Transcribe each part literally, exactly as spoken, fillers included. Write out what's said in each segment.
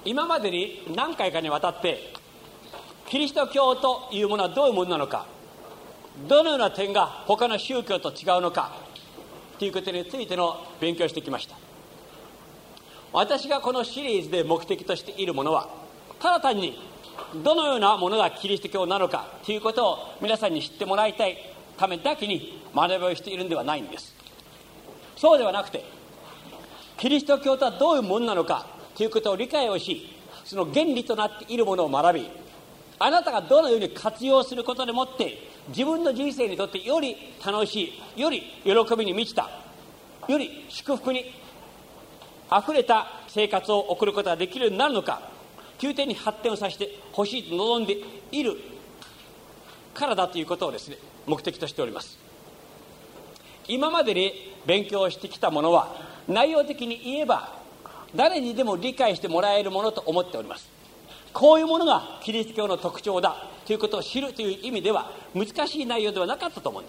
今までに何回かにわたってキリスト教というものはどういうものなのか、どのような点が他の宗教と違うのかということについての勉強をしてきました。私がこのシリーズで目的としているものは、ただ単にどのようなものがキリスト教なのかということを皆さんに知ってもらいたいためだけに学びをしているんではないんです。そうではなくて、キリスト教とはどういうものなのかということを理解をし、その原理となっているものを学び、あなたがどのように活用することでもって自分の人生にとってより楽しい、より喜びに満ちた、より祝福にあふれた生活を送ることができるようになるのかという点に発展をさせてほしいと望んでいるからだということをですね、目的としております。今までに勉強してきたものは、内容的に言えば誰にでも理解してもらえるものと思っております。こういうものがキリスト教の特徴だということを知るという意味では難しい内容ではなかったと思うんです。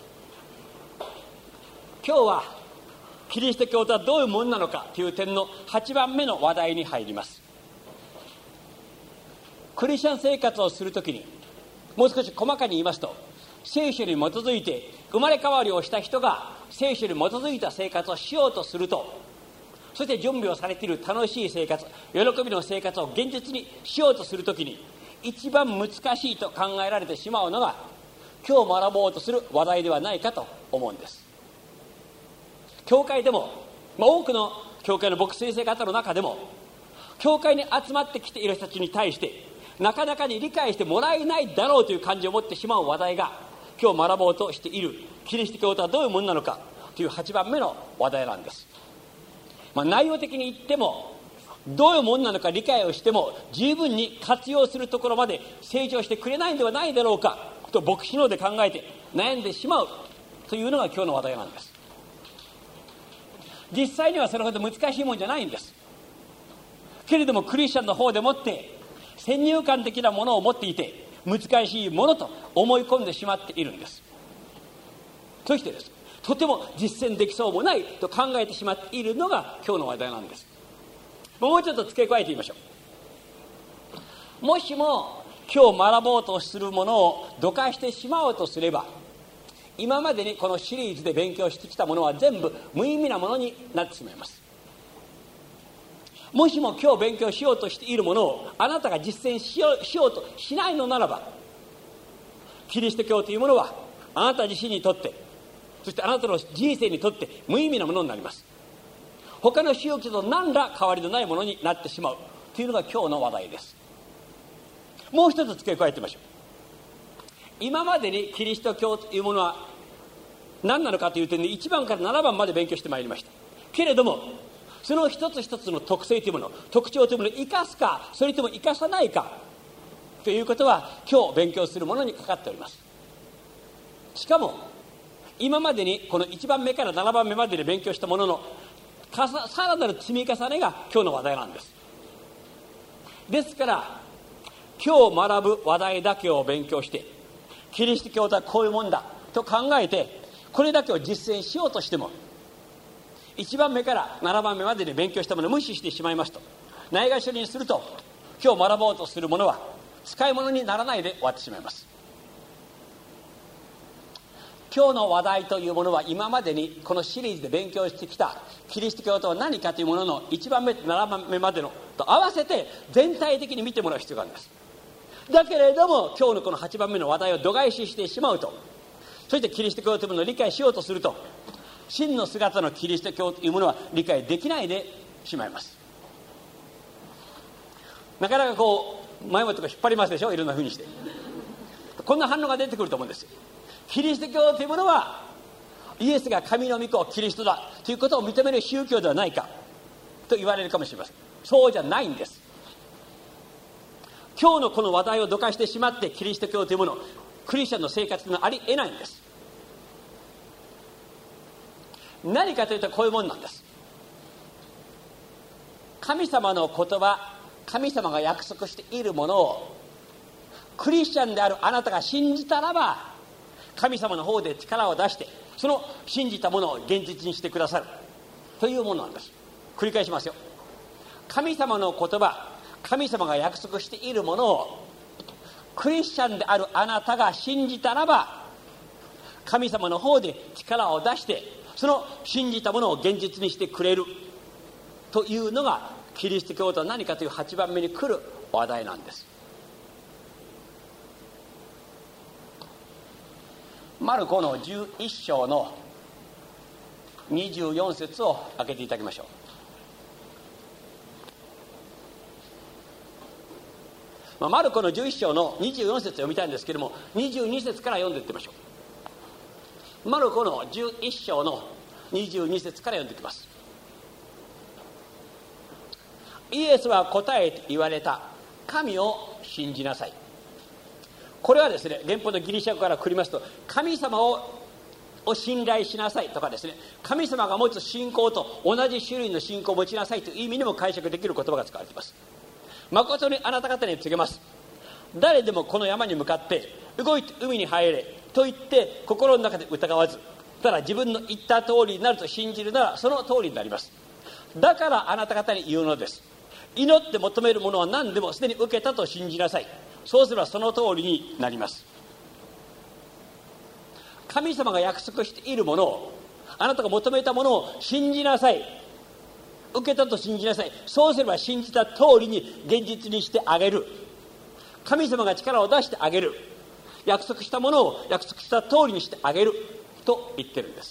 今日はキリスト教とはどういうものなのかという点のはちばんめの話題に入ります。クリスチャン生活をするときに、もう少し細かに言いますと、聖書に基づいて生まれ変わりをした人が聖書に基づいた生活をしようとすると、そして準備をされている楽しい生活、喜びの生活を現実にしようとするときに一番難しいと考えられてしまうのが、今日学ぼうとする話題ではないかと思うんです。教会でも、まあ、多くの教会の牧師先生方の中でも、教会に集まってきている人たちに対してなかなかに理解してもらえないだろうという感じを持ってしまう話題が、今日学ぼうとしているキリスト教とはどういうものなのかというはちばんめの話題なんです。まあ、内容的に言っても、どういうものなのか理解をしても十分に活用するところまで成長してくれないんではないだろうかと牧師ので考えて悩んでしまうというのが今日の話題なんです。実際にはそれほど難しいもんじゃないんです。けれどもクリスチャンの方でもって先入観的なものを持っていて、難しいものと思い込んでしまっているんです。そしてです、とても実践できそうもないと考えてしまっているのが今日の話題なんです。もうちょっと付け加えてみましょう。もしも今日学ぼうとするものをどかしてしまおうとすれば、今までにこのシリーズで勉強してきたものは全部無意味なものになってしまいます。もしも今日勉強しようとしているものをあなたが実践しよう、しようとしないのならば、キリスト教というものはあなた自身にとって、そしてあなたの人生にとって無意味なものになります。他の宗教と何ら変わりのないものになってしまうというのが今日の話題です。もう一つ付け加えてみましょう。今までにキリスト教というものは何なのかという点でいちばんからななばんまで勉強してまいりました。けれどもその一つ一つの特性というもの、特徴というものを生かすか、それとも生かさないかということは今日勉強するものにかかっております。しかも今までにこのいちばんめからななばんめまでで勉強したもののさらなる積み重ねが今日の話題なんです。ですから今日学ぶ話題だけを勉強して、キリスト教とはこういうもんだと考えてこれだけを実践しようとしても、いちばんめからななばんめまでで勉強したものを無視してしまいますと、ないがしろにすると、今日学ぼうとするものは使い物にならないで終わってしまいます。今日の話題というものは、今までにこのシリーズで勉強してきたキリスト教とは何かというもののいちばんめとななばんめまでのと合わせて全体的に見てもらう必要があるんです。だけれども今日のこのはちばんめの話題を度外視してしまうと、そしてキリスト教というものを理解しようとすると、真の姿のキリスト教というものは理解できないでしまいます。なかなかこう前もとか引っ張りますでしょ、いろんな風にして。こんな反応が出てくると思うんですよ。キリスト教というものはイエスが神の御子キリストだということを認める宗教ではないかと言われるかもしれません。そうじゃないんです。今日のこの話題をどかしてしまってキリスト教というもの、クリスチャンの生活がありえないんです。何かというとこういうものなんです。神様の言葉、神様が約束しているものをクリスチャンであるあなたが信じたらば、神様の方で力を出してその信じたものを現実にしてくださるというものなんです。繰り返しますよ。 神様の言葉、神様が約束しているものをクリスチャンであるあなたが信じたらば、神様の方で力を出してその信じたものを現実にしてくれるというのがキリスト教とは何かというはちばんめに来る話題なんです。マルコのじゅういっ章のにじゅうよん節を開けていただきましょう。まあ、マルコのじゅういっ章のにじゅうよん節を読みたいんですけれども、にじゅうに節から読んでいってみましょう。マルコのじゅういっ章のにじゅうに節から読んでいきます。イエスは答えて言われた。神を信じなさい。これはですね、原本のギリシャ語から繰りますと、神様をを信頼しなさいとかですね、神様が持つ信仰と同じ種類の信仰を持ちなさいという意味にも解釈できる言葉が使われています。誠にあなた方に告げます。誰でもこの山に向かって動いて海に入れと言って心の中で疑わず、ただ自分の言った通りになると信じるならその通りになります。だからあなた方に言うのです。祈って求めるものは何でもすでに受けたと信じなさい。そうすればその通りになります。神様が約束しているものを、あなたが求めたものを信じなさい。受けたと信じなさい。そうすれば信じた通りに現実にしてあげる。神様が力を出してあげる。約束したものを約束した通りにしてあげると言ってるんです。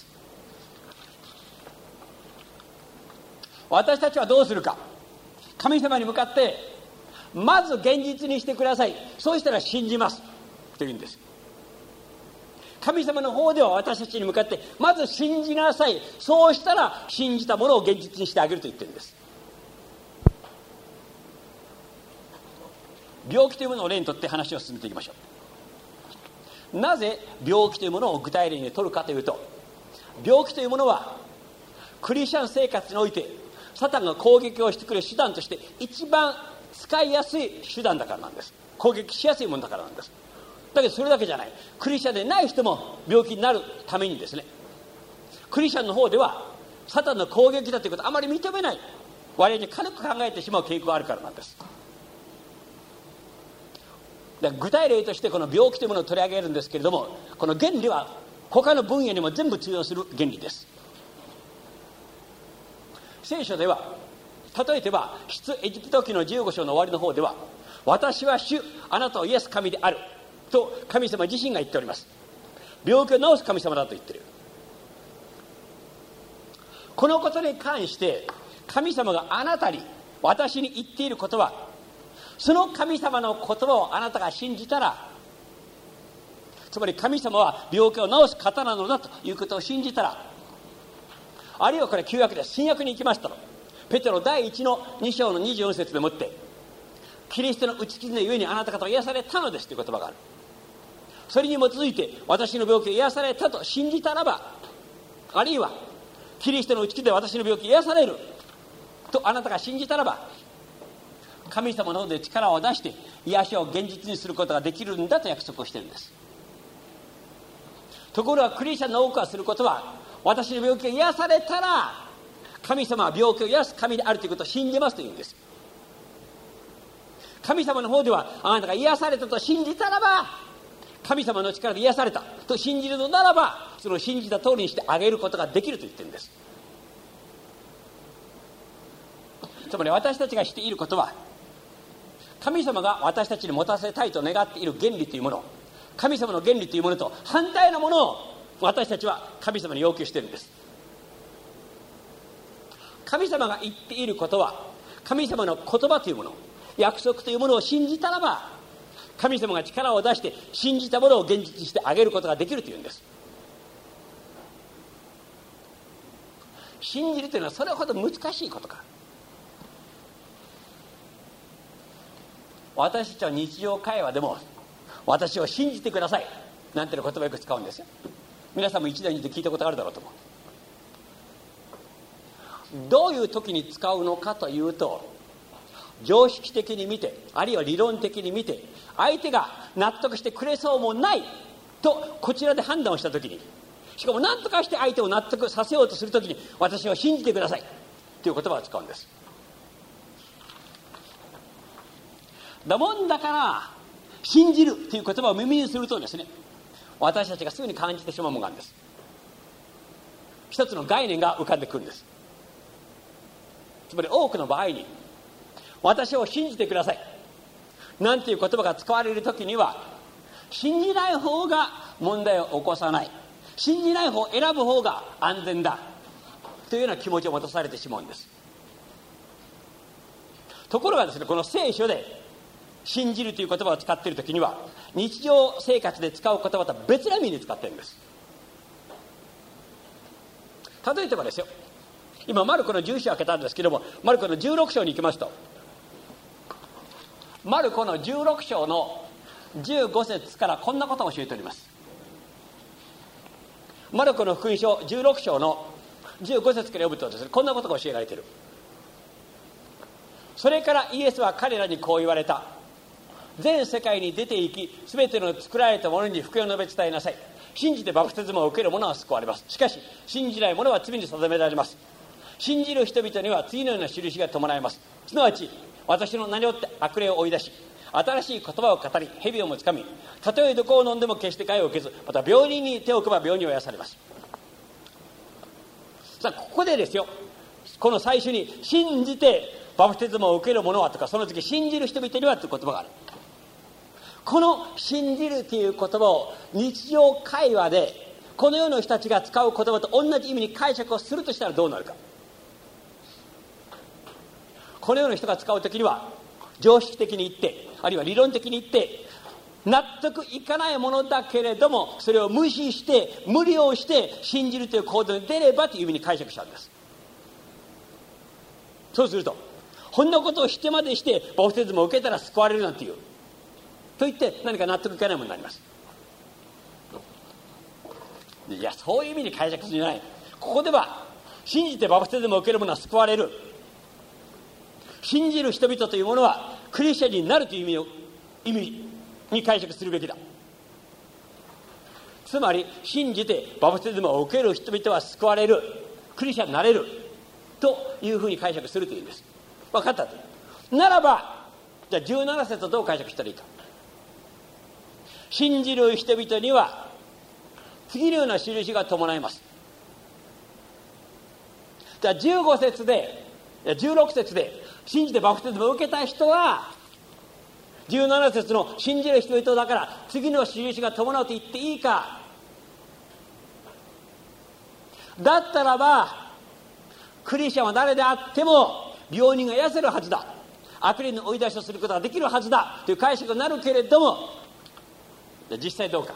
私たちはどうするか。神様に向かってまず現実にしてください。そうしたら信じますというんです。神様の方では私たちに向かってまず信じなさい。そうしたら信じたものを現実にしてあげると言ってるんです。病気というものを例にとって話を進めていきましょう。なぜ病気というものを具体例に取るかというと、病気というものはクリスチャン生活においてサタンが攻撃をしてくる手段として一番使いやすい手段だからなんです。攻撃しやすいものだからなんです。だけどそれだけじゃない。クリスチャンでない人も病気になるためにですね、クリスチャンの方ではサタンの攻撃だということをあまり認めない、割に軽く考えてしまう傾向があるからなんです。だから具体例としてこの病気というものを取り上げるんですけれども、この原理は他の分野にも全部通用する原理です。聖書では例えば出エジプト記のじゅうご章の終わりの方では、私は主あなたを癒す神であると神様自身が言っております。病気を治す神様だと言ってる。このことに関して神様があなたに私に言っていることは、その神様の言葉をあなたが信じたら、つまり神様は病気を治す方なのだということを信じたら、あるいはこれ旧約です。新約に行きましたのペテロ第一のに章のにじゅうよん節でもって、キリストの打ち傷のゆえにあなた方は癒されたのですという言葉がある。それに基づいて私の病気を癒されたと信じたらば、あるいはキリストの打ち傷で私の病気を癒されるとあなたが信じたらば、神様の方で力を出して癒しを現実にすることができるんだと約束をしているんです。ところがクリスチャンの多くはすることは、私の病気が癒されたら神様は病気を癒す神であるということを信じますというんです。神様の方ではあなたが癒されたと信じたらば、神様の力で癒されたと信じるのならば、その信じた通りにしてあげることができると言ってるんです。つまり私たちがしていることは、神様が私たちに持たせたいと願っている原理というもの、神様の原理というものと反対のものを私たちは神様に要求しているんです。神様が言っていることは、神様の言葉というもの、約束というものを信じたらば、神様が力を出して信じたものを現実にしてあげることができるというんです。信じるというのはそれほど難しいことか。私たちは日常会話でも私を信じてくださいなんていう言葉をよく使うんですよ。皆さんも一度に言って聞いたことがあるだろうと思う。どういう時に使うのかというと、常識的に見て、あるいは理論的に見て、相手が納得してくれそうもないとこちらで判断をした時に、しかも何とかして相手を納得させようとする時に、私を信じてくださいという言葉を使うんです。 だもんだから信じるという言葉を耳にするとですね、私たちがすぐに感じてしまうものがあるんです。一つの概念が浮かんでくるんです。つまり多くの場合に、私を信じてくださいなんていう言葉が使われるときには、信じない方が問題を起こさない、信じない方を選ぶ方が安全だというような気持ちを持たされてしまうんです。ところがですね、この聖書で信じるという言葉を使っているときには、日常生活で使う言葉とは別な意味に使っているんです。例えばですよ、今マルコのじゅう章を開けたんですけども、マルコのじゅうろく章に行きますと、マルコのじゅうろく章のじゅうご節からこんなことを教えております。マルコの福音書じゅうろく章のじゅうご節から読むとですね、こんなことが教えられている。それからイエスは彼らにこう言われた。全世界に出て行き、すべての作られたものに福音を述べ伝えなさい。信じてバプテスマを受ける者は救われます。しかし信じない者は罪に定められます。信じる人々には次のような印が伴います。すなわち私の名によって悪霊を追い出し、新しい言葉を語り、蛇をもつかみ、たとえ毒を飲んでも決して害を受けず、また病人に手を置けば病人を癒されます。さあここでですよ、この最初に信じてバプテスマを受ける者はとか、その次信じる人々にはという言葉がある。この信じるという言葉を日常会話でこの世の人たちが使う言葉と同じ意味に解釈をするとしたらどうなるか。この世の人が使うときには常識的に言って、あるいは理論的に言って納得いかないものだけれども、それを無視して無理をして信じるという行動に出ればという意味に解釈したんです。そうすると、こんなことをしてまでしてバプテスマを受けたら救われるなんていうと言って何か納得いかないものになります。いや、そういう意味に解釈するんじゃない。ここでは信じてバプテスマを受ける者は救われる、信じる人々というものはクリスチャンになるという意味を意味に解釈するべきだ。つまり信じてバプテスマを受ける人々は救われる、クリスチャンになれるというふうに解釈するというんです。分かったと。ならばじゃあじゅうなな節をどう解釈したらいいか。信じる人々には次のような印が伴います。じゃあじゅうご節でじゅうろく節で信じてバプテスマを受けた人は、じゅうなな節の信じる人々だから次の印が伴うと言っていいか。だったらばクリスチャンは誰であっても病人が癒せるはずだ、悪霊の追い出しをすることができるはずだという解釈になるけれども、実際どうか。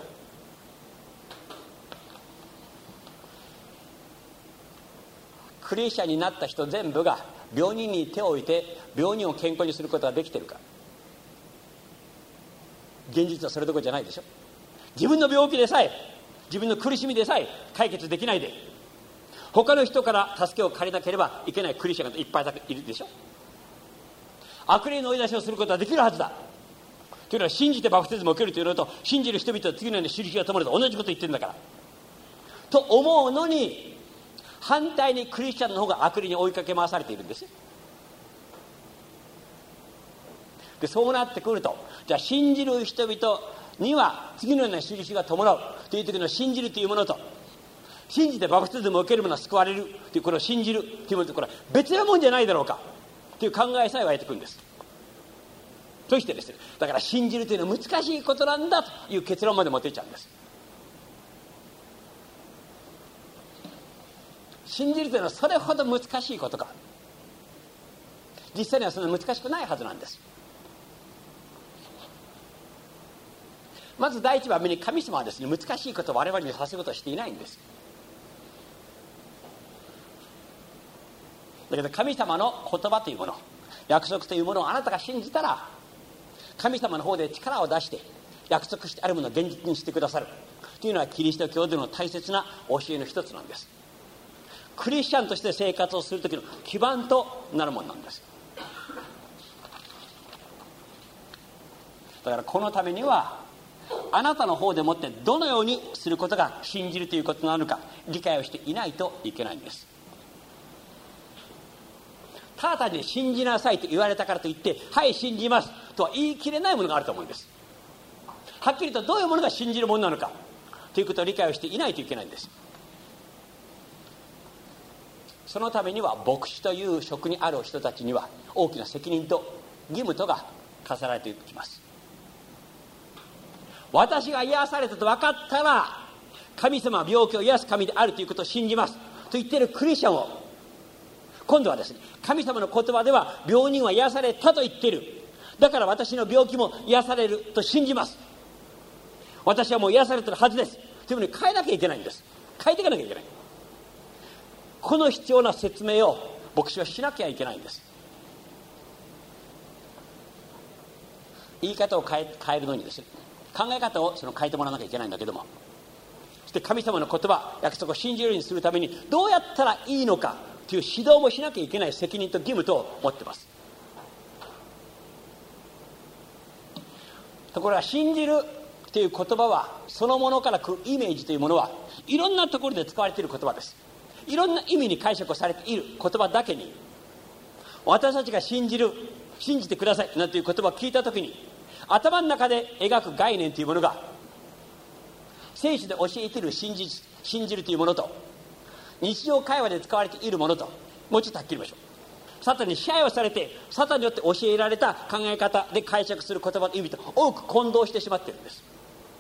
クリスチャンになった人全部が病人に手を置いて病人を健康にすることができているか。現実はそれどころじゃないでしょ。自分の病気でさえ、自分の苦しみでさえ解決できないで、他の人から助けを借りなければいけないクリスチャンがいっぱいいるでしょ。悪霊の追い出しをすることができるはずだというのは、信じてバプテスマを受けるというのと、信じる人々は次のように印が伴うと同じこと言ってるんだからと思うのに、反対にクリスチャンの方が悪霊に追いかけ回されているんですよ。でそうなってくると、じゃあ信じる人々には次のような印が伴うという時の信じるというものと、信じてバプテスマを受ける者は救われるというこの信じるというものと、これは別なもんじゃないだろうかという考えさえ湧いてくるんです。そしてですね、だから信じるというのは難しいことなんだという結論まで持っていっちゃうんです。信じるというのはそれほど難しいことか。実際にはそんな難しくないはずなんです。まず第一番目に、神様はですね、難しいことを我々にさせることをしていないんです。だけど神様の言葉というもの、約束というものをあなたが信じたら、神様の方で力を出して約束してあるものを現実にしてくださるというのはキリスト教での大切な教えの一つなんです。クリスチャンとして生活をする時の基盤となるものなんです。だからこのためには、あなたの方でもってどのようにすることが信じるということなのか理解をしていないといけないんです。 ただ単に信じなさいと言われたからといってはい信じますとは言い切れないものがあると思うんです。はっきりとどういうものが信じるものなのかということを理解をしていないといけないんです。そのためには牧師という職にある人たちには大きな責任と義務とが課せられていきます。私が癒されたと分かったら神様は病気を癒す神であるということを信じますと言っているクリスチャンを、今度はですね、神様の言葉では病人は癒されたと言っている、だから私の病気も癒されると信じます、私はもう癒されてるはずですというふうに変えなきゃいけないんです。変えていかなきゃいけない。この必要な説明を牧師はしなきゃいけないんです。言い方を変え、変えるのにですね、考え方をその変えてもらわなきゃいけないんだけども、そして神様の言葉約束を信じるようにするためにどうやったらいいのかという指導もしなきゃいけない責任と義務と持っています。ところが信じるという言葉はそのものから来るイメージというものはいろんなところで使われている言葉です。いろんな意味に解釈をされている言葉だけに、私たちが信じる、信じてくださいなんていう言葉を聞いたときに頭の中で描く概念というものが聖書で教えている真実、信じるというものと日常会話で使われているものともうちょっとはっきり言いましょう。サタンに支配をされてサタンによって教えられた考え方で解釈する言葉の意味と多く混同してしまっているんです。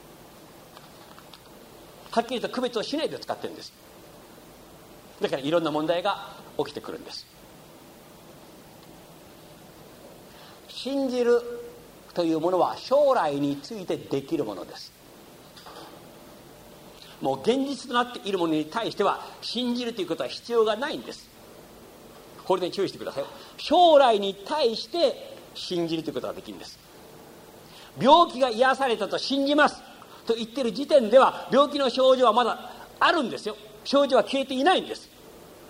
はっきりと区別をしないで使っているんです。だからいろんな問題が起きてくるんです。信じるというものは将来についてできるものです。もう現実となっているものに対しては信じるということは必要がないんです。これで注意してください。将来に対して信じるということができるんです。病気が癒されたと信じますと言っている時点では病気の症状はまだあるんですよ。症状は消えていないんです。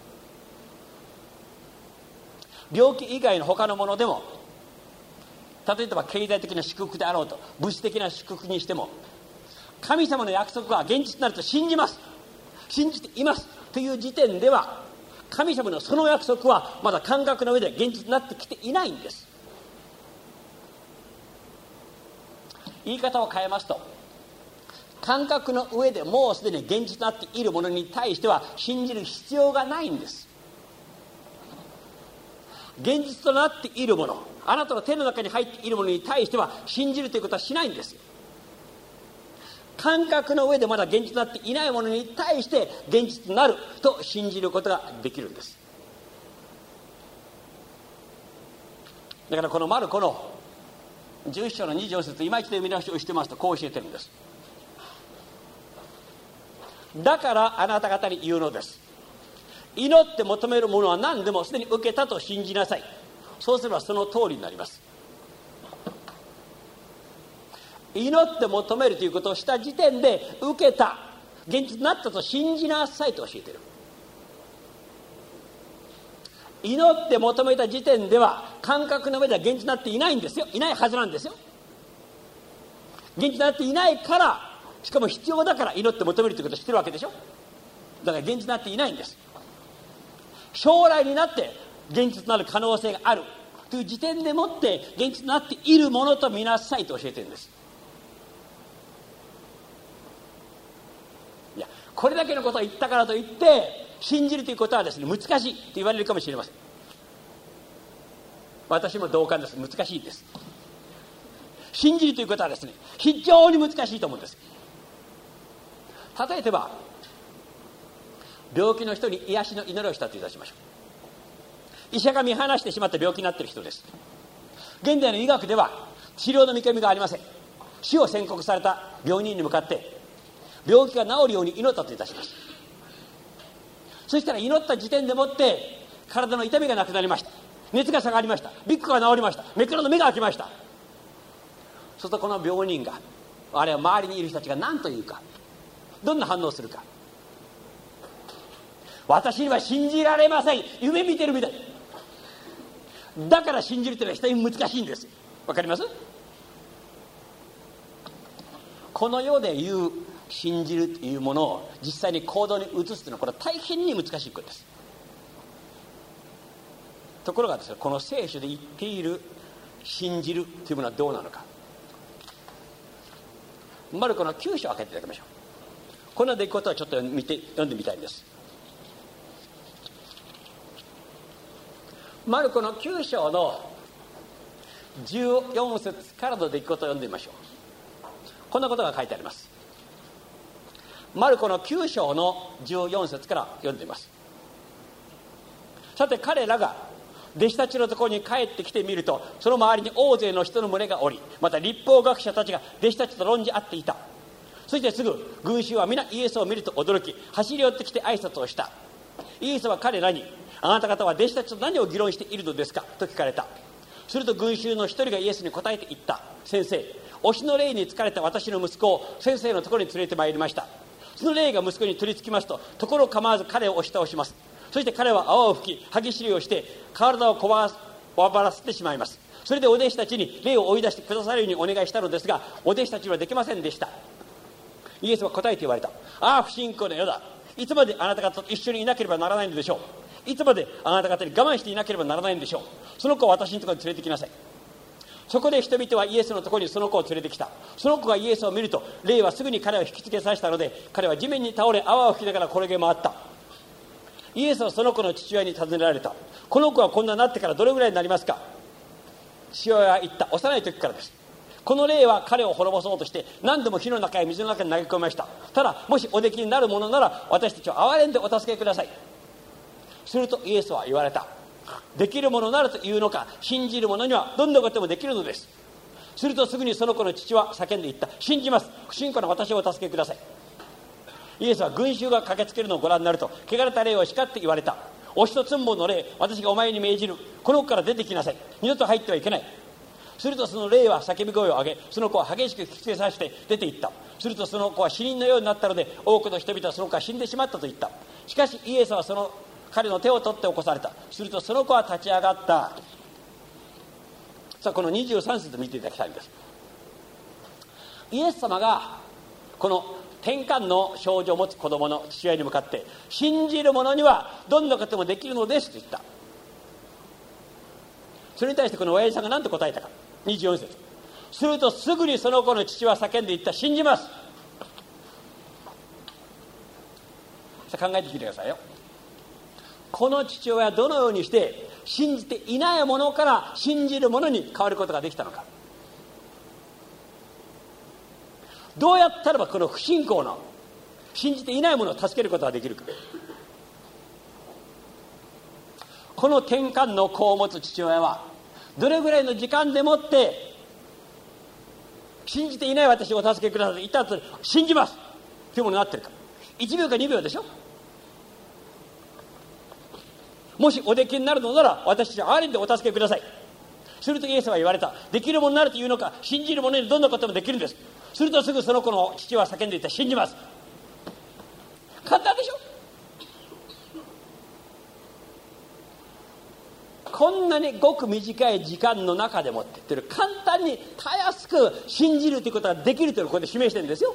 病気以外の他のものでも、例えば経済的な祝福であろうと物質的な祝福にしても、神様の約束は現実になると信じます、信じていますという時点では神様のその約束はまだ感覚の上で現実になってきていないんです。言い方を変えますと、感覚の上でもうすでに現実となっているものに対しては信じる必要がないんです。現実となっているもの、あなたの手の中に入っているものに対しては信じるということはしないんですよ。感覚の上でまだ現実となっていないものに対して現実となると信じることができるんです。だからこのマルコのじゅういっ章のにじゅうよん節、今一度見直しをしてますとこう教えてるんです。だからあなた方に言うのです。祈って求めるものは何でもすでに受けたと信じなさい。そうすればその通りになります。祈って求めるということをした時点で受けた、現実になったと信じなさいと教えている。祈って求めた時点では感覚の上では現実になっていないんですよ。いないはずなんですよ。現実になっていないから、しかも必要だから祈って求めるということを知ってるわけでしょ。だから現実になっていないんです。将来になって現実となる可能性があるという時点でもって現実になっているものと見なさいと教えているんです。いや、これだけのことを言ったからといって信じるということはですね、難しいと言われるかもしれません。私も同感です。難しいです。信じるということはですね、非常に難しいと思うんです。例えば病気の人に癒しの祈りをしたといたしましょう。医者が見放してしまった病気になっている人です。現代の医学では治療の見込みがありません。死を宣告された病人に向かって病気が治るように祈ったといたします。そしたら祈った時点でもって体の痛みがなくなりました、熱が下がりました、ビッグが治りました、目黒の目が開きました。そうするとこの病人が、あれは周りにいる人たちが何というか、どんな反応をするか。私には信じられません、夢見てるみたい。だから信じるというのは非常に難しいんです。わかります？この世で言う信じるというものを実際に行動に移すというのはこれは大変に難しいことです。 ところがですね、この聖書で言っている信じるというものはどうなのか。マルコのきゅう章を開けていただきましょう。この出来事をちょっと見て読んでみたいんです。マルコのきゅう章のじゅうよん節からの出来事を読んでみましょう。こんなことが書いてあります。マルコのきゅう章のじゅうよん節から読んでみます。さて彼らが弟子たちのところに帰ってきてみると、その周りに大勢の人の群れがおり、また律法学者たちが弟子たちと論じ合っていた。そしてすぐ群衆は皆イエスを見ると驚き、走り寄ってきて挨拶をした。イエスは彼らに、あなた方は弟子たちと何を議論しているのですかと聞かれた。すると群衆の一人がイエスに答えて言った。先生、推しの霊に疲れた私の息子を先生のところに連れてまいりました。その霊が息子に取り付きますと、ところ構わず彼を押し倒します。そして彼は泡を吹き、歯ぎしりをして体をこわばらせてしまいます。それでお弟子たちに霊を追い出してくださるようにお願いしたのですが、お弟子たちはできませんでした。イエスは答えて言われた。ああ不信仰の世だ。いつまであなた方と一緒にいなければならないのでしょう。いつまであなた方に我慢していなければならないのでしょう。その子を私のところに連れてきなさい。そこで人々はイエスのところにその子を連れてきた。その子がイエスを見ると、霊はすぐに彼を引きつけさせたので、彼は地面に倒れ泡を吹きながら転げ回った。イエスはその子の父親に尋ねられた。この子はこんなになってからどれぐらいになりますか。父親は言った。幼い時からです。この霊は彼を滅ぼそうとして何度も火の中や水の中に投げ込みました。ただもしおできになるものなら私たちを憐れんでお助けください。するとイエスは言われた。できるものなるというのか、信じる者にはどんなこともできるのです。するとすぐにその子の父は叫んで言った。信じます。不信仰な私をお助けください。イエスは群衆が駆けつけるのをご覧になると、汚れた霊を叱って言われた。おしとつんぼの霊、私がお前に命じる。この子から出てきなさい。二度と入ってはいけない。するとその霊は叫び声を上げ、その子は激しく引きつけさせて出て行った。するとその子は死人のようになったので、多くの人々はその子は死んでしまったと言った。しかしイエスはその彼の手を取って起こされた。するとその子は立ち上がった。さあこのにじゅうさん節見ていただきたいんです。イエス様がこの転換の症状を持つ子供の父親に向かって、信じる者にはどんなこともできるのですと言った。それに対してこの親父さんが何と答えたか。にじゅうよん節。するとすぐにその子の父は叫んで言った。信じます。さあ考えてきてくださいよ。この父親はどのようにして信じていないものから信じるものに変わることができたのか。どうやったらばこの不信仰の信じていないものを助けることができるか。この転換の子を持つ父親はどれぐらいの時間でもって信じていない私をお助けくださいと言ったら信じますというものになっているか。いちびょうかにびょうでしょ。もしおできになるのなら私たちは憐れんでお助けください。するとイエスは言われた。できるものになるというのか、信じる者にどんなこともできるんです。するとすぐその子の父は叫んでいった。信じます。簡単でしょ。こんなにごく短い時間の中でもって言ってる、簡単にたやすく信じるということができるというのをここで示してるんですよ。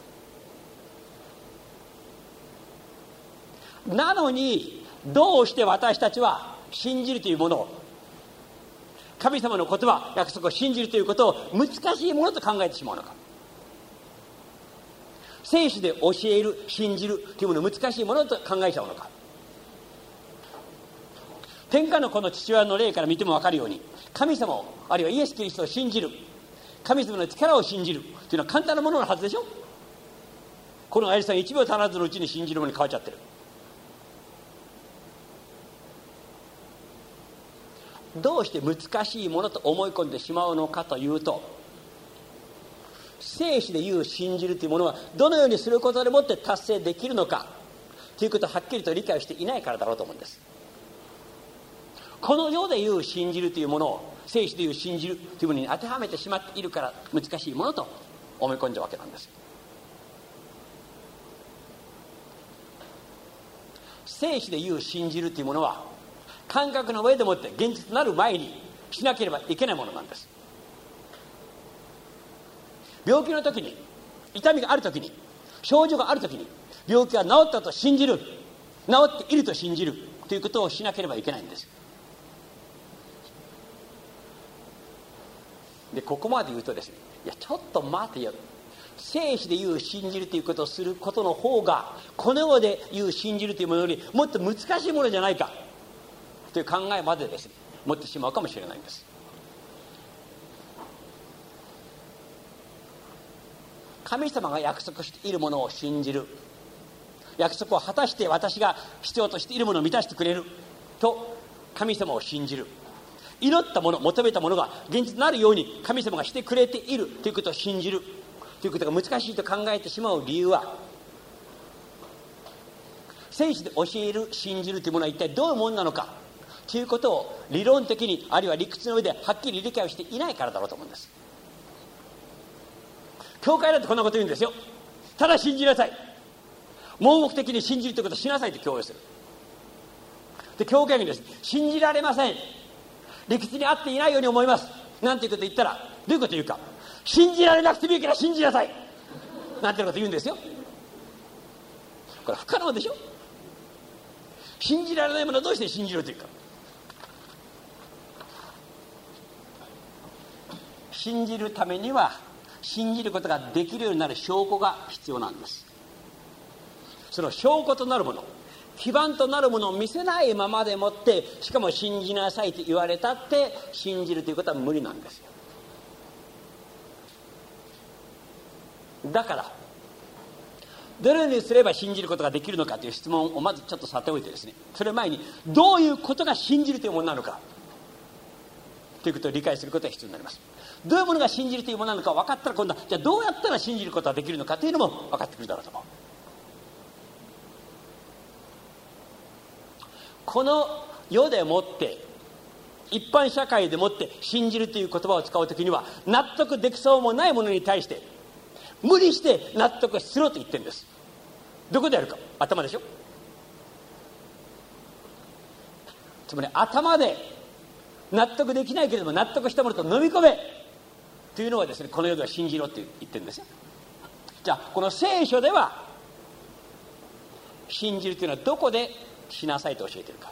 なのにどうして私たちは信じるというものを、神様の言葉約束を信じるということを難しいものと考えてしまうのか。聖書で教える信じるというものを難しいものと考えちゃうのか。天下のこの父親の例から見ても分かるように、神様をあるいはイエス・キリストを信じる、神様の力を信じるというのは簡単なもののはずでしょ。このあやりさんいちびょう足らずのうちに信じるものに変わっちゃってる。どうして難しいものと思い込んでしまうのかというと、聖書で言う信じるというものはどのようにすることでもって達成できるのかということをはっきりと理解していないからだろうと思うんです。この世で言う信じるというものを聖書で言う信じるというものに当てはめてしまっているから難しいものと思い込んじゃうわけなんです。聖書で言う信じるというものは感覚の上でもって現実となる前にしなければいけないものなんです。病気の時に、痛みがある時に、症状がある時に、病気は治ったと信じる、治っていると信じるということをしなければいけないんです。 でここまで言うとですね、いやちょっと待てよ、聖書で言う信じるということをすることの方がこの世で言う信じるというものよりもっと難しいものじゃないかという考えまでですね持ってしまうかもしれないんです。神様が約束しているものを信じる、約束を果たして私が必要としているものを満たしてくれると神様を信じる、祈ったもの、求めたものが現実になるように神様がしてくれているということを信じるということが難しいと考えてしまう理由は、聖書で教える信じるというものは一体どういうものなのかということを理論的にあるいは理屈の上ではっきり理解をしていないからだろうと思うんです。教会だってこんなこと言うんですよ。ただ信じなさい、盲目的に信じるということをしなさいと強要する。で教会にです、信じられません、理屈に合っていないように思いますなんていうこと言ったら、どういうこと言うか、信じられなくてもいいから信じなさいなんていうこと言うんですよ。これ不可能でしょ。信じられないものをどうして信じるというか、信じるためには信じることができるようになる証拠が必要なんです。その証拠となるもの、基盤となるものを見せないままでもって、しかも信じなさいと言われたって信じるということは無理なんですよ。だからどのようにすれば信じることができるのかという質問をまずちょっとさておいてですね、それ前にどういうことが信じるというものなのかということを理解することが必要になります。どういうものが信じるというものなのか分かったら、今度はじゃあどうやったら信じることができるのかというのも分かってくるだろうと思う。この世でもって一般社会でもって信じるという言葉を使うときには、納得できそうもないものに対して無理して納得しろと言ってるんです。どこでやるか、頭でしょ。つまり頭で納得できないけれども納得したものと飲み込めというのはですね、この世では信じろって言ってるんですよ。じゃあこの聖書では信じるというのはどこでしなさいと教えているか。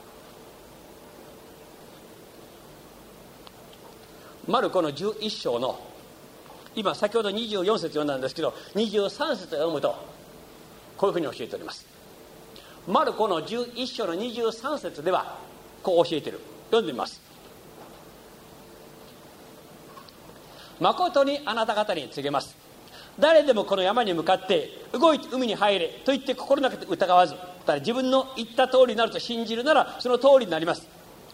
マルコのじゅういっ章の、今先ほどにじゅうよん節読んだんですけど、にじゅうさん節を読むとこういうふうに教えております。マルコのじゅういっ章のにじゅうさん節ではこう教えている。読んでみます。誠にあなた方に告げます。誰でもこの山に向かって動いて海に入れと言って心の中で疑わず、ただ自分の言った通りになると信じるならその通りになります。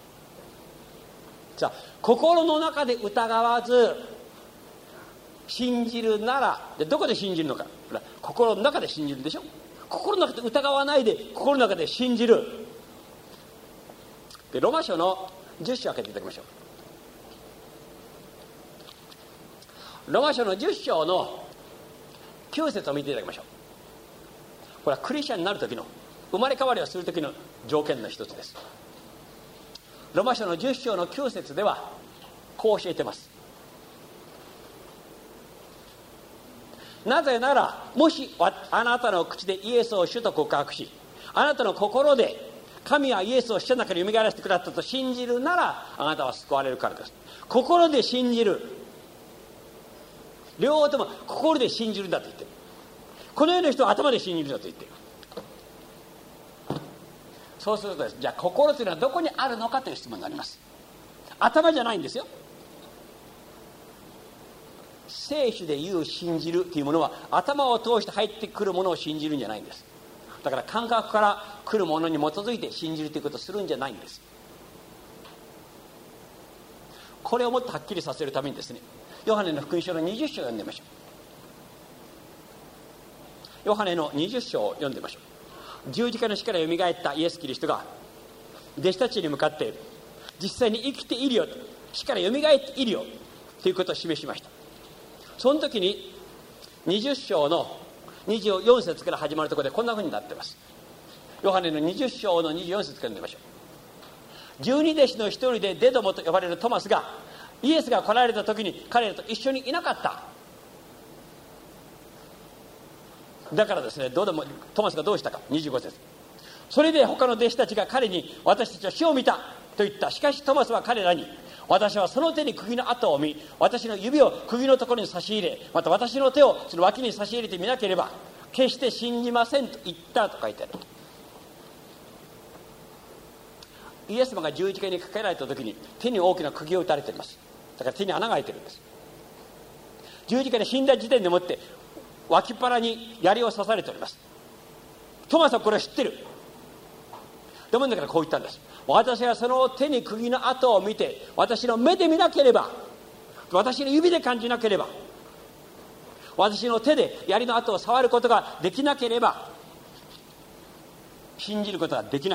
じゃあ心の中で疑わず信じるなら、でどこで信じるのか、心の中で信じるでしょ。心の中で疑わないで心の中で信じる。でローマ書のじゅっ章を開けていただきましょう。ローマ書のじゅっ章のきゅう節を見ていただきましょう。これはクリスチャンになる時の、生まれ変わりをする時の条件の一つです。ローマ書のじゅっ章のきゅう節ではこう教えてます。なぜなら、もしあなたの口でイエスを主と告白し、あなたの心で神はイエスを死者の中に蘇らせてくださったと信じるなら、あなたは救われるからです。心で信じる、両方とも心で信じるんだと言ってる。この世の人は頭で信じるんだと言ってる。そうするとです、じゃあ心というのはどこにあるのかという質問があります。頭じゃないんですよ。聖書で言う信じるというものは頭を通して入ってくるものを信じるんじゃないんです。だから感覚から来るものに基づいて信じるということをするんじゃないんです。これをもっとはっきりさせるためにですね、ヨハネの福音書のにじゅっ章を読んでみましょう。ヨハネのにじゅっ章を読んでみましょう。十字架の死からよみがえったイエス・キリストが弟子たちに向かって実際に生きているよ、死からよみがえっているよということを示しました。その時ににじゅっ章のにじゅうよん節から始まるところでこんなふうになっています。ヨハネのにじゅっ章のにじゅうよん節から読んでみましょう。十二弟子の一人でデドモと呼ばれるトマスがイエスが来られた時に彼らと一緒にいなかった。だからですね、どうでもトマスがどうしたか。にじゅうご節、それで他の弟子たちが彼に私たちは死を見たと言った。しかしトマスは彼らに私はその手に釘の跡を見、私の指を釘のところに差し入れ、また私の手をその脇に差し入れてみなければ決して信じませんと言ったと書いてある。イエス様が十字架にかけられた時に手に大きな釘を打たれています。だから手に穴が開いてるんです。十字架で死んだ時点でもって脇腹に槍を刺されております。トマスはこれを知ってる。でもだからこう言ったんです。私はその手に釘の跡を見て、私の目で見なければ、私の指で感じなければ、私の手で槍の跡を触ることができなければ信じることができない。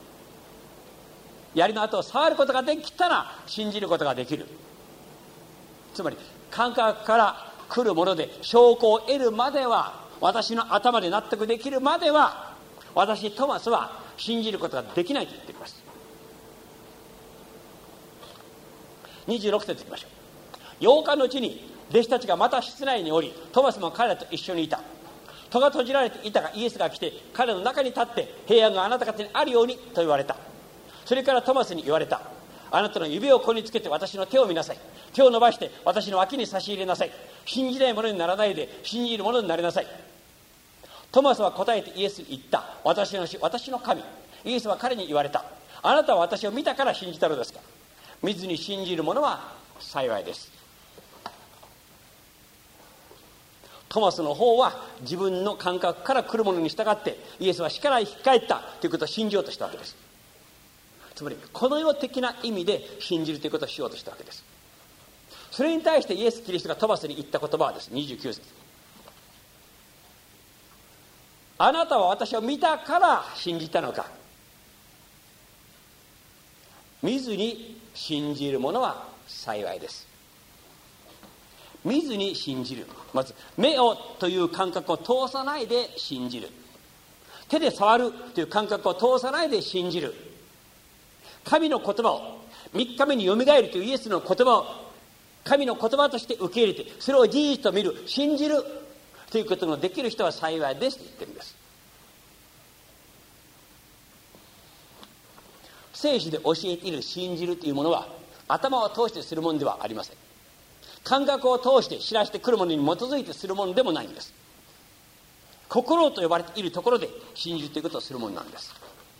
槍の跡を触ることができたら信じることができる。つまり感覚から来るもので証拠を得るまでは、私の頭で納得できるまでは、私トマスは信じることができないと言っています。にじゅうろく節いきましょう。ようかのうちに弟子たちがまた室内におり、トマスも彼らと一緒にいた。戸が閉じられていたがイエスが来て彼の中に立って、平安があなた方にあるようにと言われた。それからトマスに言われた。あなたの指をここにつけて私の手を見なさい。手を伸ばして私の脇に差し入れなさい。信じない者にならないで信じる者になりなさい。トマスは答えてイエスに言った。私の主、私の神。イエスは彼に言われた。あなたは私を見たから信じたのですか。見ずに信じる者は幸いです。トマスの方は自分の感覚から来るものに従ってイエスは死から生き返ったということを信じようとしたわけです。つまりこの世的な意味で信じるということをしようとしたわけです。それに対してイエス・キリストがトマスに言った言葉はです、にじゅうきゅう節。あなたは私を見たから信じたのか。見ずに信じる者は幸いです。見ずに信じる。まず目をという感覚を通さないで信じる。手で触るという感覚を通さないで信じる。神の言葉をみっかめによみがえるというイエスの言葉を神の言葉として受け入れて、それを事実と見る、信じるということのできる人は幸いですと言ってるんです。聖書で教えている信じるというものは頭を通してするものではありません。感覚を通して知らせてくるものに基づいてするものでもないんです。心と呼ばれているところで信じるということをするものなんです。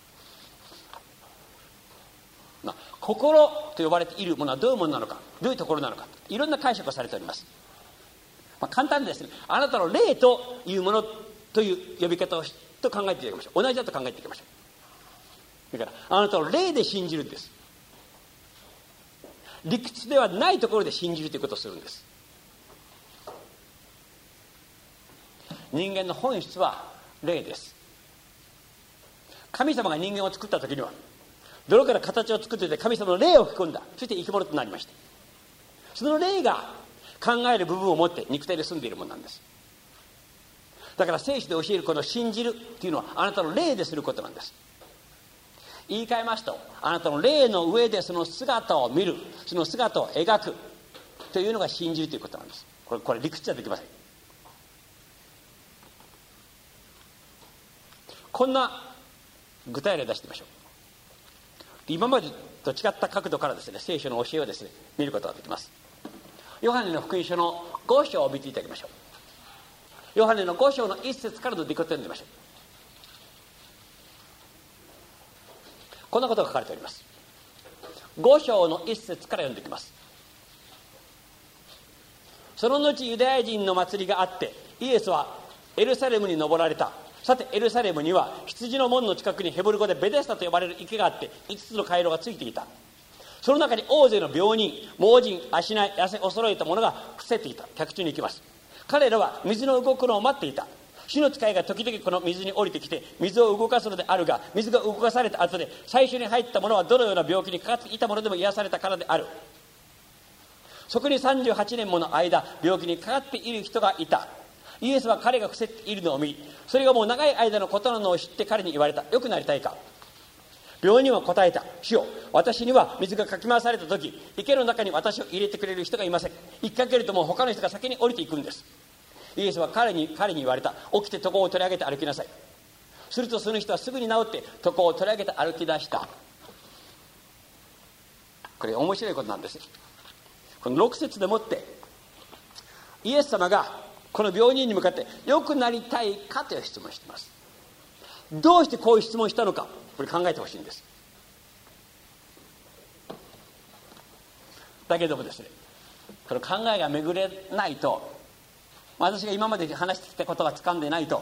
まあ、心と呼ばれているものはどういうものなのか、どういうところなのか、いろんな解釈をされております。まあ、簡単にですね、あなたの霊というものという呼び方をと考えていきましょう。同じだと考えていきましょう。だからあなたの霊で信じるんです。理屈ではないところで信じるということをするんです。人間の本質は霊です。神様が人間を作った時には泥から形を作っていて神様の霊を吹き込んだ。そして生き物となりました。その霊が考える部分を持って肉体で住んでいるものなんです。だから聖書で教えるこの信じるというのはあなたの霊ですることなんです。言い換えますと、あなたの霊の上でその姿を見る、その姿を描くというのが信じるということなんです。これ、これ理屈じゃできません。こんな具体例出してみましょう。今までと違った角度からですね、聖書の教えをですね、見ることができます。ヨハネの福音書のご章を見ていただきましょう。ヨハネのご章の一節からの出来事を読んでみましょう。こんなことが書かれております。ご章の一節から読んでいきます。その後ユダヤ人の祭りがあって、イエスはエルサレムに登られた。さてエルサレムには羊の門の近くにヘブル語でベデスタと呼ばれる池があって、いつつの回廊がついていた。その中に大勢の病人、盲人、足ない、痩せ衰えた者が伏せていた。客中に行きます。彼らは水の動くのを待っていた。主の使いが時々この水に降りてきて水を動かすのであるが、水が動かされた後で最初に入った者はどのような病気にかかっていた者でも癒されたからである。そこにさんじゅうはちねんもの間病気にかかっている人がいた。イエスは彼が伏せているのを見、それがもう長い間のことなのを知って彼に言われた。よくなりたいか。病人は答えた。主よ、私には水がかき回された時、池の中に私を入れてくれる人がいません。引っ掛けるともう他の人が先に降りていくんです。イエスは彼に彼に言われた。起きて床を取り上げて歩きなさい。するとその人はすぐに治って床を取り上げて歩き出した。 これ面白いことなんです。このろく節でもってイエス様がこの病人に向かって良くなりたいかという質問をしています。どうしてこういう質問をしたのか、これ考えてほしいんです。だけどもですね、この考えが巡れないと、私が今まで話してきたことが掴んでないと、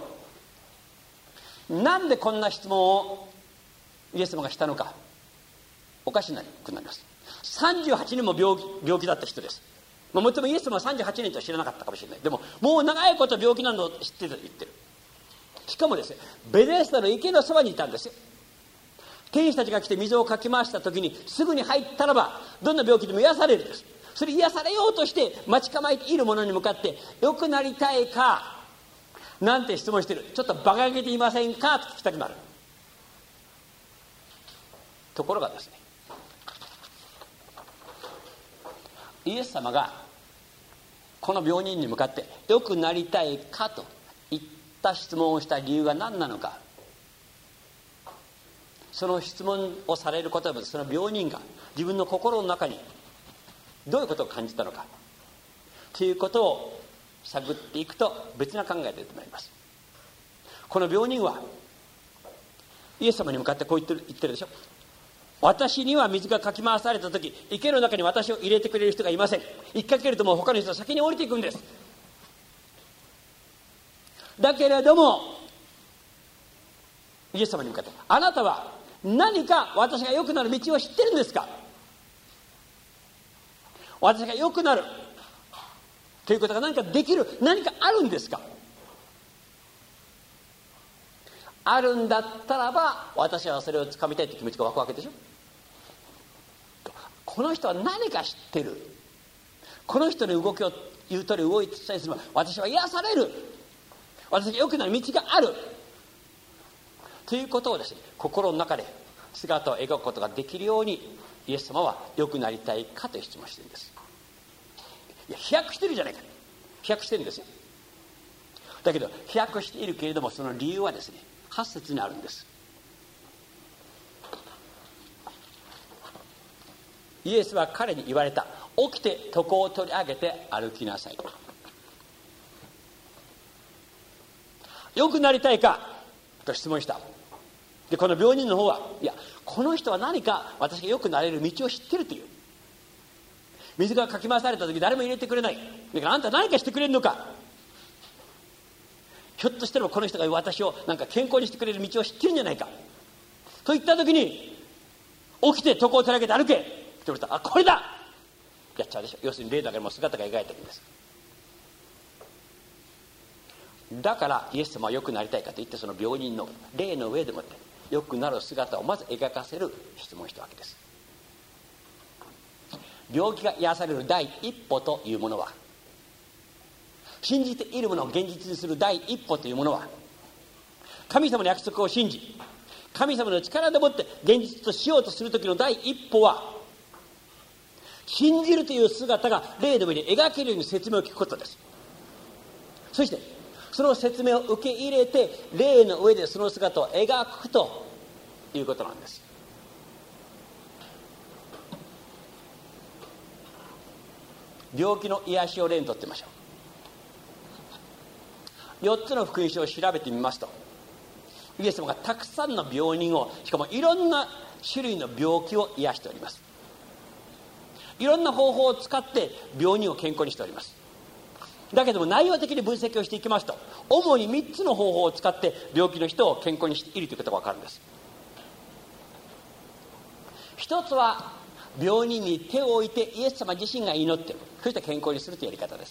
なんでこんな質問をイエス様がしたのか、おかしくなります。さんじゅうはちねんも 病, 病気だった人です。まあ、もちろんイエス様はさんじゅうはちねんとは知らなかったかもしれない。でももう長いこと病気なのを知ってると言ってる。しかもですね、ベデスダの池のそばにいたんですよ。天使たちが来て水をかき回した時にすぐに入ったらばどんな病気でも癒されるんです。それ癒されようとして待ち構えている者に向かって良くなりたいかなんて質問してる。ちょっと馬鹿げていませんかと聞きたくなる。ところがですね、イエス様がこの病人に向かって良くなりたいかと言った質問をした理由が何なのか、その質問をされることでその病人が自分の心の中にどういうことを感じたのかということを探っていくと別な考えが出てまいります。この病人はイエス様に向かってこう言ってる、言ってるでしょ。私には水がかき回された時池の中に私を入れてくれる人がいません。引っ掛けるともう他の人は先に降りていくんです。だけれどもイエス様に向かってあなたは何か私が良くなる道を知ってるんですか。私が良くなるということが何かできる、何かあるんですか。あるんだったらば私はそれを掴みたいという気持ちが湧くわけでしょ。この人は何か知ってる。この人の動きを言う通り動いてたりすれば私は癒される、私が良くなる道があるということをですね、心の中で姿を描くことができるようにイエス様は良くなりたいかという質問をしているんです。いや飛躍してるじゃないか。飛躍してるんですよ。だけど飛躍しているけれどもその理由はですねはち節にあるんです。イエスは彼に言われた。起きて床を取り上げて歩きなさい。良くなりたいかと質問した。でこの病人の方はいやこの人は何か私が良くなれる道を知ってるという。水がかき回された時誰も入れてくれない。だからあんた何かしてくれるのか。ひょっとしたらこの人が私をなんか健康にしてくれる道を知ってるんじゃないかと言った時に起きて床を取り上げて歩けって言われたらあこれだやっちゃうでしょ。要するに霊だからもう姿が描いてるんです。だからイエス様は良くなりたいかといってその病人の霊の上でもって良くなる姿をまず描かせる質問をしたわけです。病気が癒される第一歩というものは、信じているものを現実にする第一歩というものは、神様の約束を信じ神様の力でもって現実としようとする時の第一歩は信じるという姿が霊の上に描けるように説明を聞くことです。そしてその説明を受け入れて霊の上でその姿を描くということなんです。病気の癒しを例にとってみましょう。よっつの福音書を調べてみますとイエス様がたくさんの病人をしかもいろんな種類の病気を癒しております。いろんな方法を使って病人を健康にしております。だけども内容的に分析をしていきますと主にみっつの方法を使って病気の人を健康にしているということが分かるんです。一つは病人に手を置いてイエス様自身が祈ってそして健康にするというやり方です。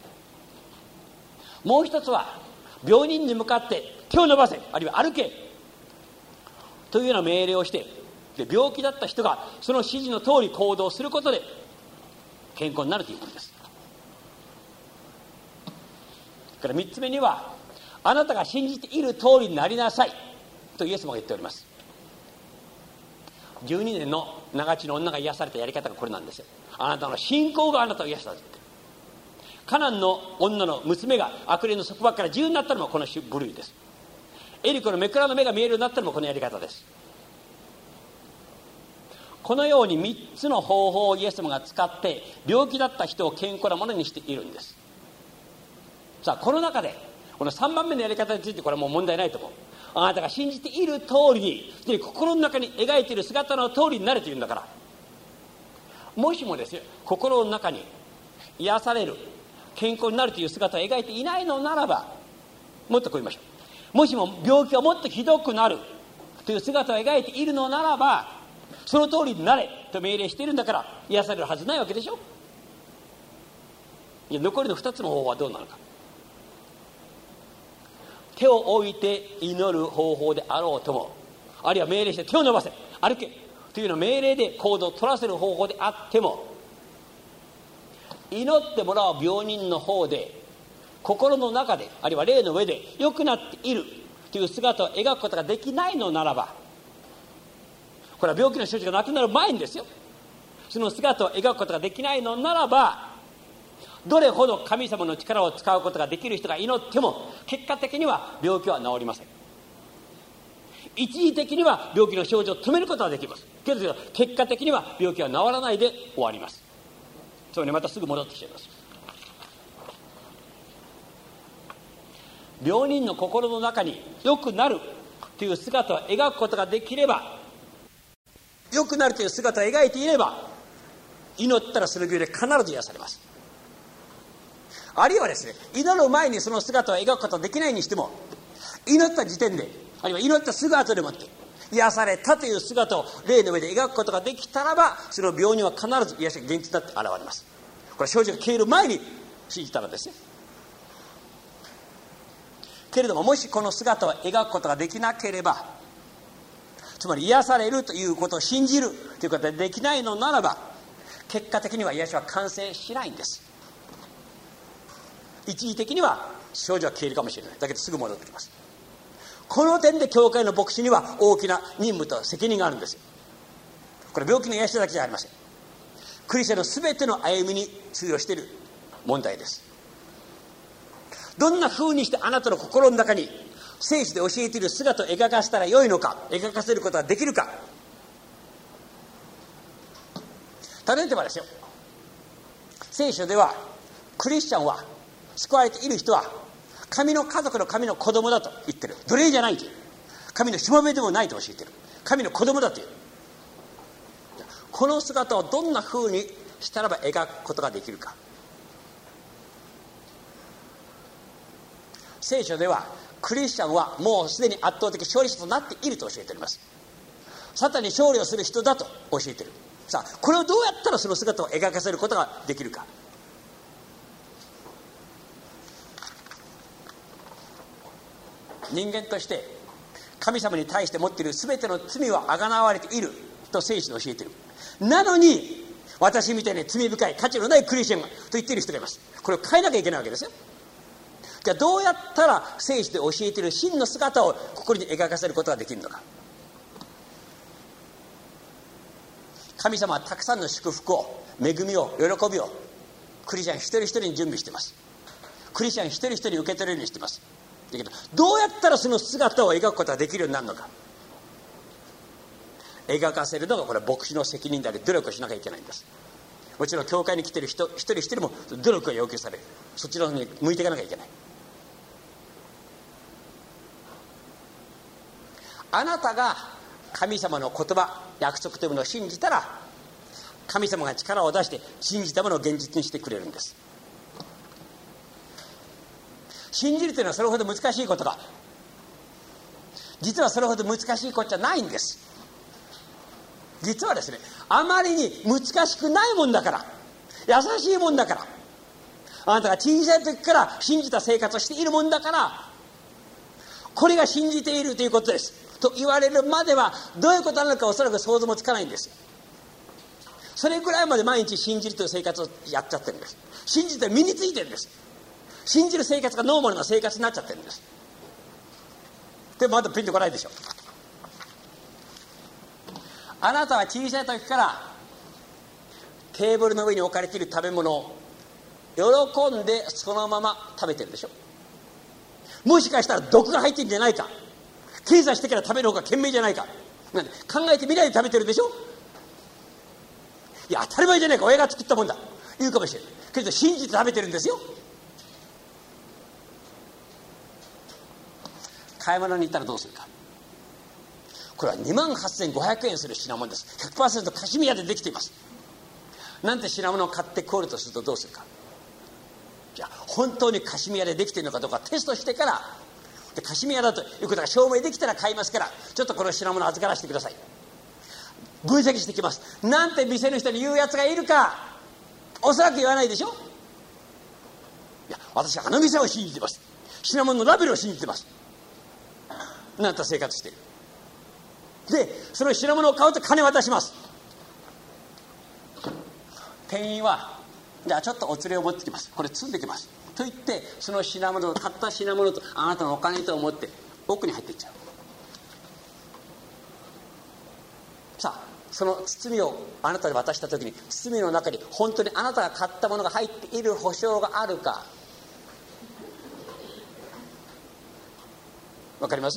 もう一つは病人に向かって手を伸ばせあるいは歩けというような命令をしてで病気だった人がその指示の通り行動することで健康になるということです。それからみっつめにはあなたが信じている通りになりなさいとイエス様が言っております。じゅうにねんの長地の女が癒されたやり方がこれなんですよ。あなたの信仰があなたを癒したと言ってる。カナンの女の娘が悪霊の束縛から自由になったのもこの部類です。エリコの目くらの目が見えるようになったのもこのやり方です。 このようにみっつの方法をイエス様が使って病気だった人を健康なものにしているんです。さあこの中でこのさんばんめのやり方についてこれはもう問題ないと思う。あなたが信じている通りにで心の中に描いている姿の通りになれているんだから、もしもですよ心の中に癒される健康になるという姿を描いていないのならば、もっとこう言いましょう。もしも病気がもっとひどくなるという姿を描いているのならば、その通りになれと命令しているんだから癒されるはずないわけでしょ。いや残りのふたつの方法はどうなのか。手を置いて祈る方法であろうとも、あるいは命令して手を伸ばせ歩けというような命令で行動を取らせる方法であっても、祈ってもらう病人の方で心の中であるいは霊の上で良くなっているという姿を描くことができないのならば、これは病気の症状がなくなる前にですよ、その姿を描くことができないのならば、どれほど神様の力を使うことができる人が祈っても結果的には病気は治りません。一時的には病気の症状を止めることはできますけど、結果的には病気は治らないで終わります。つまりまたすぐ戻ってきちゃいます。病人の心の中に良くなるという姿を描くことができれば、良くなるという姿を描いていれば、祈ったらその病で必ず癒されます。あるいはですね、祈る前にその姿を描くことができないにしても、祈った時点であるいは祈ったすぐ後でもって癒されたという姿を霊の上で描くことができたらば、その病人は必ず癒しが元気になって現れます。これは症状が消える前に信じたらですね。けれども、もしこの姿を描くことができなければ、つまり癒されるということを信じるということができないのならば、結果的には癒しは完成しないんです。一時的には症状は消えるかもしれない。だけどすぐ戻ってきます。この点で教会の牧師には大きな任務と責任があるんですよ。これ病気の癒しだけじゃありません。クリスチャンの全ての歩みに通用している問題です。どんな風にしてあなたの心の中に聖書で教えている姿を描かせたらよいのか、描かせることができるか。例えばですよ、聖書ではクリスチャンは、救われている人は神の家族の神の子供だと言ってる。奴隷じゃないという、神のしもべでもないと教えてる。神の子供だという。この姿をどんな風にしたらば描くことができるか。聖書ではクリスチャンはもうすでに圧倒的勝利者となっていると教えております。サタンに勝利をする人だと教えている。さあこれをどうやったらその姿を描かせることができるか。人間として神様に対して持っている全ての罪はあがなわれていると聖書で教えている。なのに私みたいに罪深い価値のないクリスチャンがと言っている人がいます。これを変えなきゃいけないわけですよ。じゃあどうやったら聖書で教えている真の姿を心に描かせることができるのか。神様はたくさんの祝福を、恵みを、喜びをクリスチャン一人一人に準備しています。クリスチャン一人一人受け取れるようにしています。だけどどうやったらその姿を描くことができるようになるのか。描かせるのがこれは牧師の責任であり、努力をしなきゃいけないんです。もちろん教会に来ている人一人一人も努力が要求される。そっちの方に向いていかなきゃいけない。あなたが神様の言葉、約束というものを信じたら、神様が力を出して信じたものを現実にしてくれるんです。信じるというのはそれほど難しいことか。実はそれほど難しいことじゃないんです。実はですね、あまりに難しくないもんだから、優しいもんだから、あなたが小さい時から信じた生活をしているもんだから、これが信じているということですと言われるまでは、どういうことなのかおそらく想像もつかないんですよ。それぐらいまで毎日信じるという生活をやっちゃってるんです。信じて身についてるんです。信じる生活がノーマルな生活になっちゃってるんです。でもまだピンとこないでしょ。あなたは小さい時からテーブルの上に置かれている食べ物を喜んでそのまま食べてるでしょ。もしかしたら毒が入ってるんじゃないか、検査してから食べる方が賢明じゃないかなんて考えてみないで食べてるでしょ。 いや当たり前じゃないか、親が作ったもんだ言うかもしれないけど、信じて食べてるんですよ。買い物に行ったらどうするか。これはにまんはっせんごひゃくえんする品物です。 ひゃくパーセント カシミヤでできています。なんて品物を買ってこるとするとどうするか。じゃあ本当にカシミヤでできているのかどうかテストしてから、でカシミヤだということが証明できたら買いますから、ちょっとこの品物を預からせてください。分析してきます。なんて店の人に言うやつがいるか、おそらく言わないでしょ。いや私はあの店を信じてます、品物のラベルを信じてます、なんて生活している。でその品物を買うと金渡します。店員はじゃあちょっとお釣りを持ってきます、これ積んできますと言って、その品物を買った品物とあなたのお金と思って奥に入っていっちゃう。さあその包みをあなたに渡した時に、包みの中に本当にあなたが買ったものが入っている保証があるか、わかります？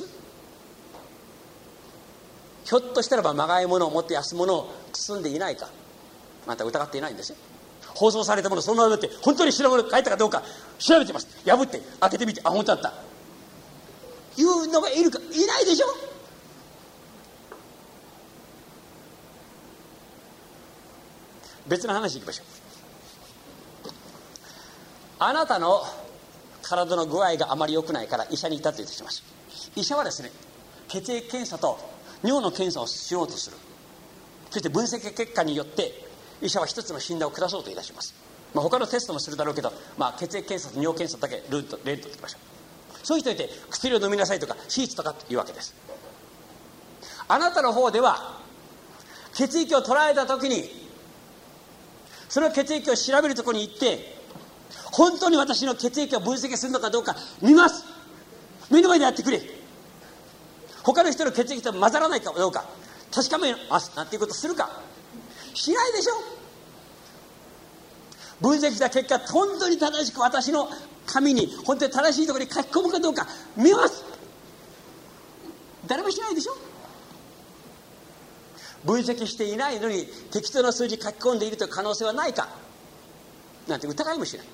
ひょっとしたらばまがいものを持って安物を包んでいないか、あなた疑っていないんですよ。包装されたものそのままで本当に品物が入ったかどうか調べてます。破って開けてみて、あ本当だったいうのがいるか、いないでしょ。別の話いきましょう。あなたの体の具合があまり良くないから医者に行ったと言ってします。医者はですね、血液検査と尿の検査をしようとする。そして分析結果によって医者は一つの診断を下そうといたします。まあ、他のテストもするだろうけど、まあ、血液検査と尿検査だけルート例にとっておきましょう。そういう人いて薬を飲みなさいとか手術とかというわけです。あなたの方では血液を捉えた時に、その血液を調べるところに行って、本当に私の血液を分析するのかどうか見ます。目の前でやってくれ。他の人の血液と混ざらないかどうか確かめますなんていうことするか。しないでしょ。分析した結果、本当に正しく私の紙に本当に正しいところに書き込むかどうか見ます。誰もしないでしょ。分析していないのに適当な数字書き込んでいるという可能性はないかなんて疑いもしない。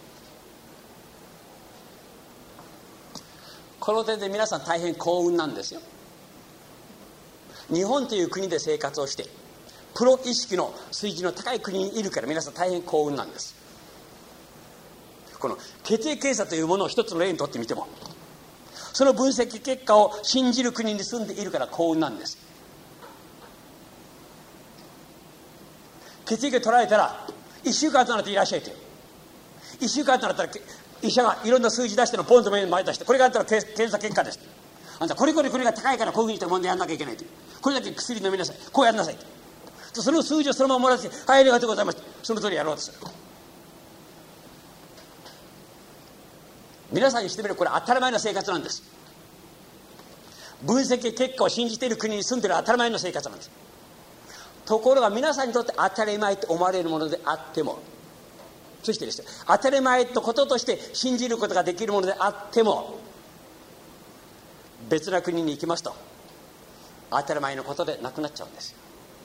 この点で皆さん大変幸運なんですよ。日本という国で生活をしてプロ意識の水準の高い国にいるから、皆さん大変幸運なんです。この血液検査というものを一つの例にとってみても、その分析結果を信じる国に住んでいるから幸運なんです。血液を取られたらいっしゅうかんとなっていらっしゃいという、いっしゅうかんとなったら医者がいろんな数字出してのポンと目の前に出して、これがあったら検査結果です。あんたこれこれこれが高いからこういうふうにして問題やんなきゃいけないという、これだけ薬飲みなさい、こうやんなさいと、その数字をそのままもらって、はいありがとうございます、その通りやろうとする。皆さんにしてみればこれ当たり前の生活なんです。分析結果を信じている国に住んでいる当たり前の生活なんです。ところが皆さんにとって当たり前と思われるものであっても、そしてですね、当たり前のこととして信じることができるものであっても、別な国に行きますと当たり前のことでなくなっちゃうんですよ。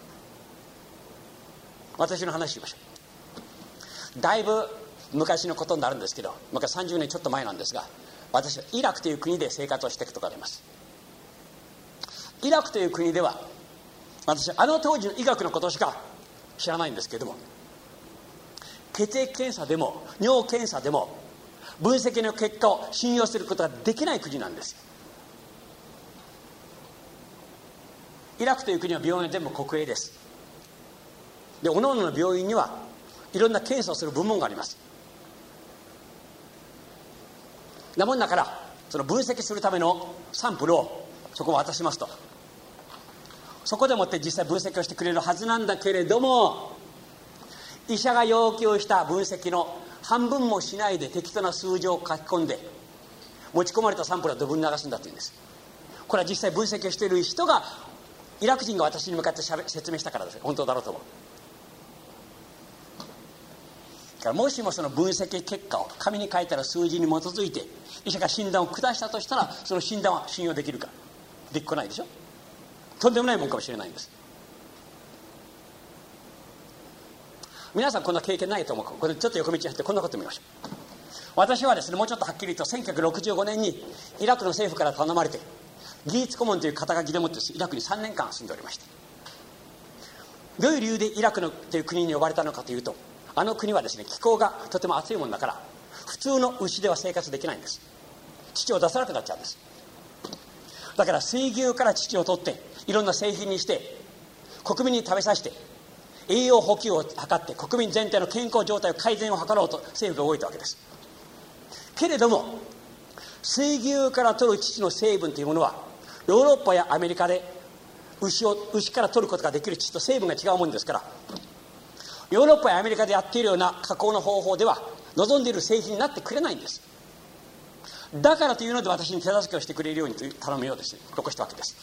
私の話しましょう。だいぶ昔のことになるんですけど、昔さんじゅうねんちょっと前なんですが、私はイラクという国で生活をしていくとかあります。イラクという国では、私はあの当時の医学のことしか知らないんですけれども、血液検査でも尿検査でも分析の結果を信用することができない国なんですよ。イラクという国は病院は全部国営です。で、各々の病院にはいろんな検査をする部門があります。なもんだからその分析するためのサンプルをそこを渡しますと、そこでもって実際分析をしてくれるはずなんだけれども、医者が要求した分析の半分もしないで適当な数字を書き込んで持ち込まれたサンプルはドブに流すんだというんです。これは実際分析をしている人が、イラク人が私に向かってしゃべ説明したからです。本当だろうと思う。だからもしもその分析結果を紙に書いたら数字に基づいて医者が診断を下したとしたら、その診断は信用できるか、できこないでしょ。とんでもないもんかもしれないんです。 皆さんこんな経験ないと思う。これちょっと横道に入ってこんなこと見ましょう。私はですね、もうちょっとはっきり言うとせんきゅうひゃくろくじゅうごねんにイラクの政府から頼まれてギーツ顧問という肩書きでもってイラクにさんねんかん住んでおりました。どういう理由でイラクのという国に呼ばれたのかというと、あの国はですね、気候がとても暑いもんだから普通の牛では生活できないんです。乳を出さなくなっちゃうんです。だから水牛から乳を取っていろんな製品にして国民に食べさせて栄養補給を図って国民全体の健康状態を改善を図ろうと政府が動いたわけです。けれども水牛から取る乳の成分というものはヨーロッパやアメリカで牛を牛から取ることができる乳と成分が違うものですから、ヨーロッパやアメリカでやっているような加工の方法では望んでいる製品になってくれないんです。だからというので私に手助けをしてくれるようにという頼みをですね残したわけです。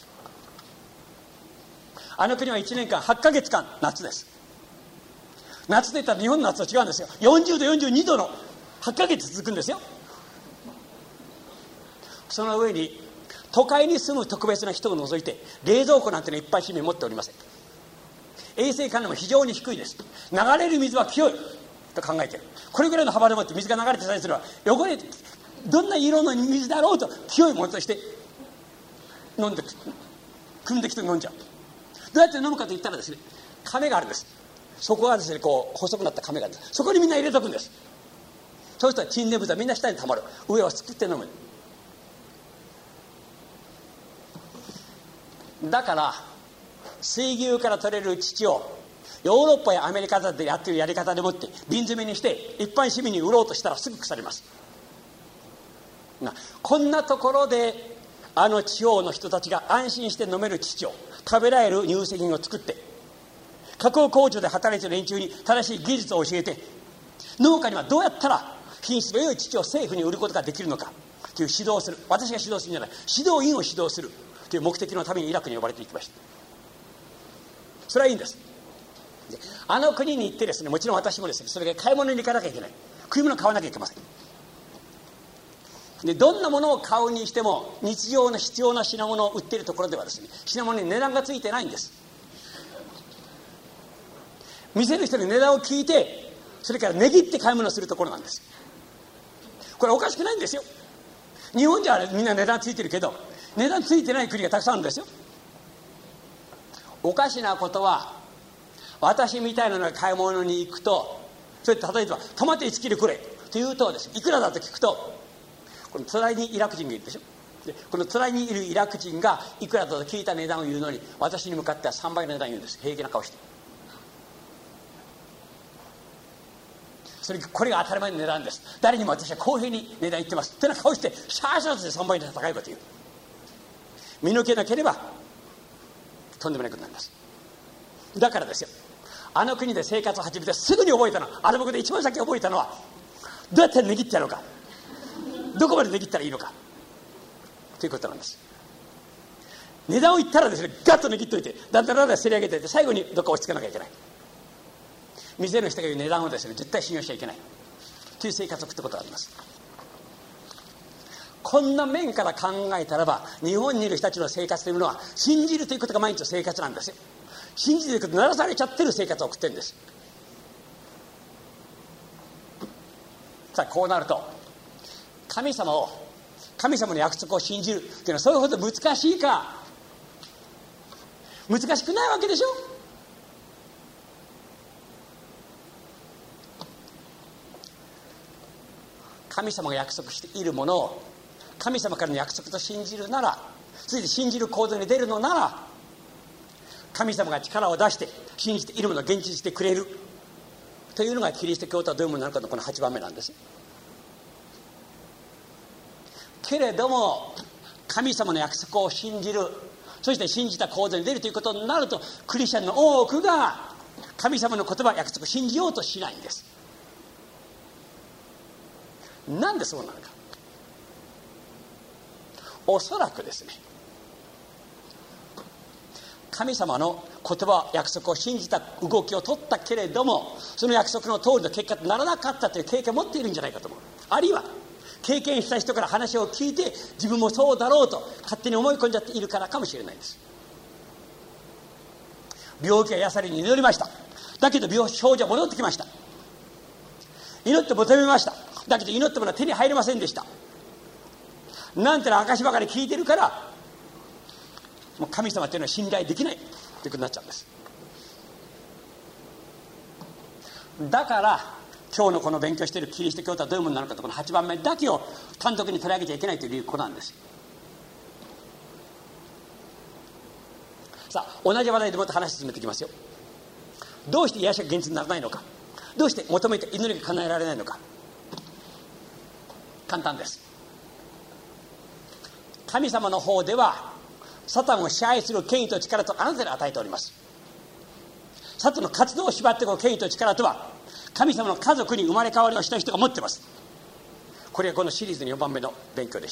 あの国はいちねんかんはちかげつかん夏です。夏といったら日本の夏と違うんですよ。よんじゅうどよんじゅうにどのはちかげつ続くんですよ。その上に都会に住む特別な人を除いて冷蔵庫なんてのいっぱい市民持っておりません。衛生管理も非常に低いです。流れる水は清いと考えている。これぐらいの幅でもって水が流れてさえすれば汚れどんな色の水だろうと清いものとして飲んで汲んできて飲んじゃう。どうやって飲むかといったらですね、亀があるんです。そこがですねこう細くなった亀があるんです。そこにみんな入れとくんです。そうしたら沈殿物はみんな下にたまる。上はすくって飲む。だから水牛から取れる乳をヨーロッパやアメリカでやっているやり方でもって瓶詰めにして一般市民に売ろうとしたらすぐ腐ります。こんなところであの地方の人たちが安心して飲める乳を食べられる乳製品を作って加工工場で働いている連中に正しい技術を教えて農家にはどうやったら品質の良い乳を政府に売ることができるのかという指導をする。私が指導するんじゃない、指導員を指導するという目的のためにイラクに呼ばれていきました。それはいいんです。であの国に行ってですね、もちろん私もですねそれで買い物に行かなきゃいけない。食い物を買わなきゃいけません。でどんなものを買うにしても日常の必要な品物を売っているところではですね、品物に値段がついてないんです。店の人に値段を聞いてそれから値切って買い物をするところなんです。これおかしくないんですよ。日本じゃみんな値段ついてるけど値段ついてない国がたくさんあるんですよ。おかしなことは私みたいなのが買い物に行くと、それ例えばトマトいちキロくれというとですね、いくらだと聞くとこの隣にイラク人がいるでしょ。でこの隣にいるイラク人がいくらだと聞いた値段を言うのに私に向かってはさんばいの値段を言うんです。平気な顔して。それこれが当たり前の値段です。誰にも私は公平に値段言ってますってな顔してシャーシャーでさんばいの高いこと言う。見抜けなければとんでもないことになります。だからですよ、あの国で生活を始めてすぐに覚えたのは、あの僕で一番先覚えたのはどうやって値切ってやろうか、どこまで値切ったらいいのかということなんです。値段を言ったらですねガッと値切っといてだんだんだんだんせり上げていて最後にどっか落ち着かなきゃいけない。店の人が言う値段をですね絶対信用しちゃいけないという生活を送ったことがあります。こんな面から考えたらば日本にいる人たちの生活というのは信じるということが毎日の生活なんですよ。信じていることにならされちゃってる生活を送ってるんです。さあこうなると神様を神様の約束を信じるというのはそれほど難しいか、難しくないわけでしょ。神様が約束しているものを神様からの約束と信じるなら、それで信じる行動に出るのなら、神様が力を出して信じているものを現実にしてくれるというのがキリスト教とはどういうものなのかのこのはちばんめなんです。けれども神様の約束を信じる、そして信じた行動に出るということになるとクリスチャンの多くが神様の言葉約束を信じようとしないんです。なんでそうなのか。おそらくですね、神様の言葉約束を信じた動きを取ったけれどもその約束の通りの結果とならなかったという経験を持っているんじゃないかと思う。あるいは経験した人から話を聞いて自分もそうだろうと勝手に思い込んじゃっているからかもしれないです。病気が癒されに祈りました。 だけど病症状戻ってきました。祈って求めました。だけど祈ってものは手に入りませんでした。なんての証ばかり聞いてるから、もう神様っていうのは信頼できないということになっちゃうんです。だから今日のこの勉強しているキリスト教とはどういうものなのかと、このはちばんめだけを単独に取り上げちゃいけないという理由、ここなんです。さあ、同じ話題でもっと話進めていきますよ。どうして癒しが現実にならないのか、どうして求めて祈りが叶えられないのか。簡単です。神様の方ではサタンを支配する権威と力とあなたに与えております。サタンの活動を縛っていく権威と力とは、神様の家族に生まれ変わりをした人が持っています。これがこのシリーズのよんばんめの勉強でした。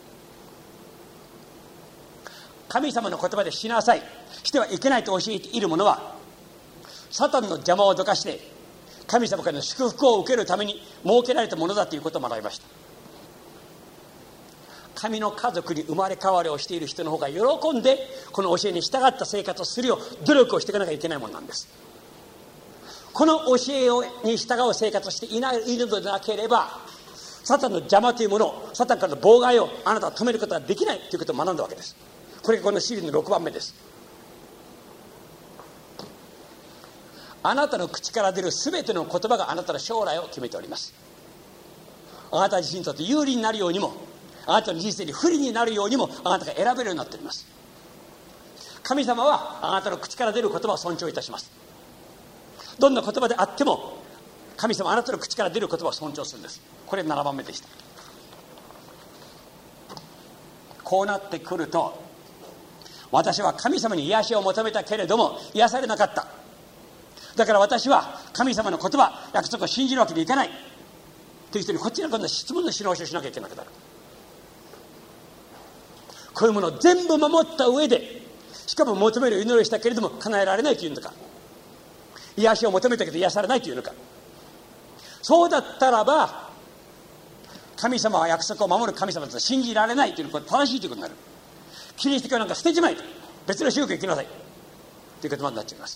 神様の言葉でしなさい、してはいけないと教えているものは、サタンの邪魔をどかして神様からの祝福を受けるために設けられたものだということを学びました。神の家族に生まれ変わりをしている人の方が喜んでこの教えに従った生活をするよう努力をしていかなきゃいけないものなんです。この教えをに従う生活をしていないのでなければ、サタンの邪魔というものを、サタンからの妨害をあなたは止めることができないということを学んだわけです。これがこのシリーズのろくばんめです。あなたの口から出るすべての言葉があなたの将来を決めております。あなた自身にとって有利になるようにも、あなたの人生に不利になるようにも、あなたが選べるようになっております。神様はあなたの口から出る言葉を尊重いたします。どんな言葉であっても神様はあなたの口から出る言葉を尊重するんです。これななばんめでした。こうなってくると、私は神様に癒しを求めたけれども癒されなかった。だから私は神様の言葉、約束を信じるわけにいかないという人に、こっちの今度は質問のし直しをしなきゃいけなくなる。こういうものを全部守った上で、しかも求める祈りをしたけれども叶えられないというのか、癒しを求めたけど癒されないというのか。そうだったらば、神様は約束を守る神様だと信じられないというのは正しいということになる。キリスト教なんか捨てちまえと、別の宗教行きなさいということになっちゃいます。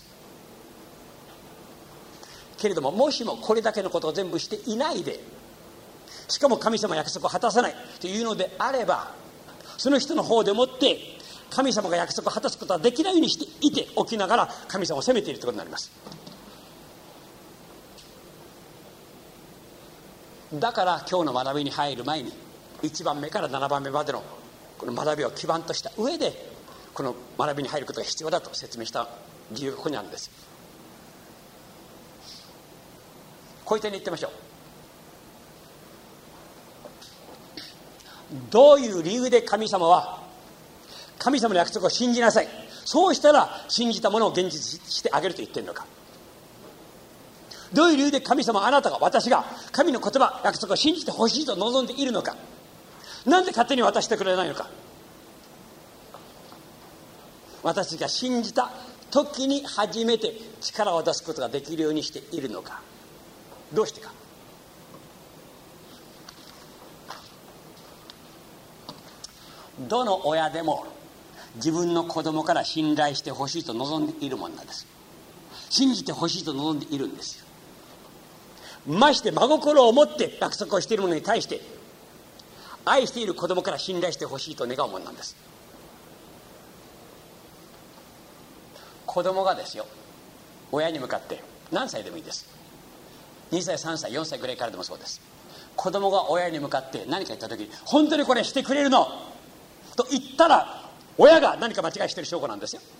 けれども、もしもこれだけのことを全部していないで、しかも神様は約束を果たさないというのであれば、その人の方でもって神様が約束を果たすことはできないようにしていておきながら神様を責めているということになります。だから今日の学びに入る前にいちばんめからななばんめまでのこの学びを基盤とした上でこの学びに入ることが必要だと説明した理由がここにあるんです。こういう点に言ってみましょう。どういう理由で神様は神様の約束を信じなさい、そうしたら信じたものを現実してあげると言っているのか。どういう理由で神様、あなたが、私が神の言葉、約束を信じてほしいと望んでいるのか。なんで勝手に渡してくれないのか。私が信じた時に初めて力を出すことができるようにしているのか。どうしてか。どの親でも自分の子供から信頼してほしいと望んでいるものなんです。信じてほしいと望んでいるんですよ。まして真心を持って約束をしているものに対して愛している子供から信頼してほしいと願うものなんです。子供がですよ、親に向かって、何歳でもいいです、にさいさんさいよんさいぐらいからでもそうです。子供が親に向かって何か言った時に、本当にこれしてくれるのと言ったら、親が何か間違いしてる証拠なんですよ。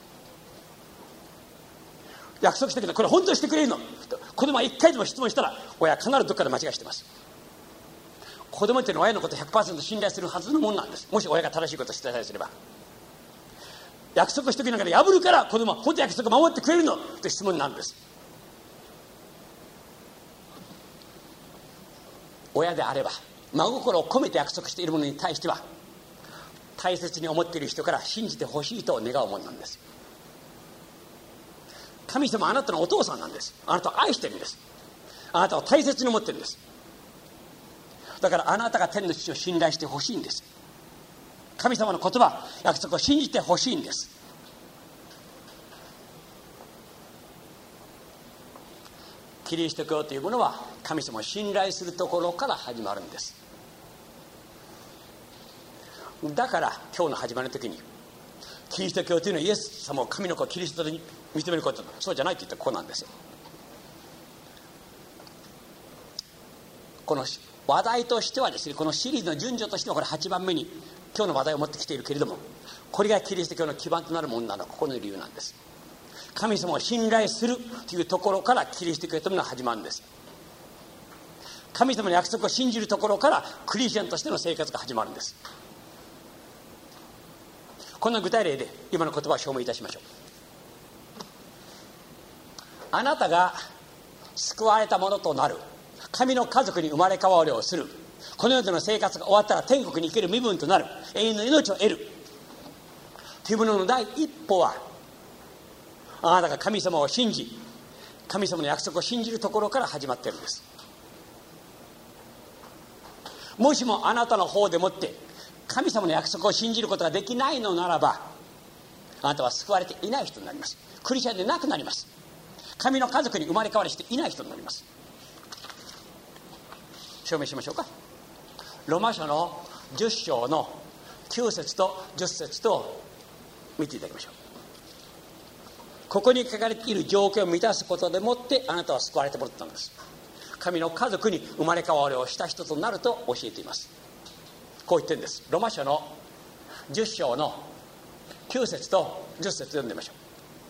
約束してくれる、これ本当にしてくれるのと子供は一回でも質問したら、親は必ずどっかで間違いしてます。子供っていうのは親のことを ひゃくパーセント 信頼するはずのものなんです。もし親が正しいことをしてさえすれば。約束しておきながら破るから、子供は本当に約束を守ってくれるのと質問になるんです。親であれば真心を込めて約束しているものに対しては、大切に思っている人から信じてほしいと願うものなんです。神様はあなたのお父さんなんです。あなたを愛してるんです。あなたを大切に思ってるんです。だからあなたが天の父を信頼してほしいんです。神様の言葉、約束を信じてほしいんです。 キリスト教というものは神様を信頼するところから始まるんです。だから今日の始まりの時にキリスト教というのはイエス様を神の子キリストに認めること、そうじゃないと言ったらここなんですよ。この話題としてはですね、このシリーズの順序としてはこれはちばんめに今日の話題を持ってきているけれども、これがキリスト教の基盤となるものなのはここの理由なんです。神様を信頼するというところからキリスト教というものが始まるんです。神様の約束を信じるところからクリスチャンとしての生活が始まるんです。こんな具体例で今の言葉を証明いたしましょう。あなたが救われたものとなる、神の家族に生まれ変わりをする、この世での生活が終わったら天国に行ける身分となる、永遠の命を得るというものの第一歩は、あなたが神様を信じ、神様の約束を信じるところから始まっているんです。もしもあなたの方でもって神様の約束を信じることができないのならば、あなたは救われていない人になります。クリスチャンでなくなります。神の家族に生まれ変わりしていない人になります。証明しましょうか。ロマ書のじゅっ章のきゅう節とじゅっ節と見ていただきましょう。ここに書かれている条件を満たすことでもってあなたは救われてもらったんです。神の家族に生まれ変わりをした人となると教えています。こう言ってるんです。ロマ書のじゅっ章のきゅう節とじゅっ節読んでみましょ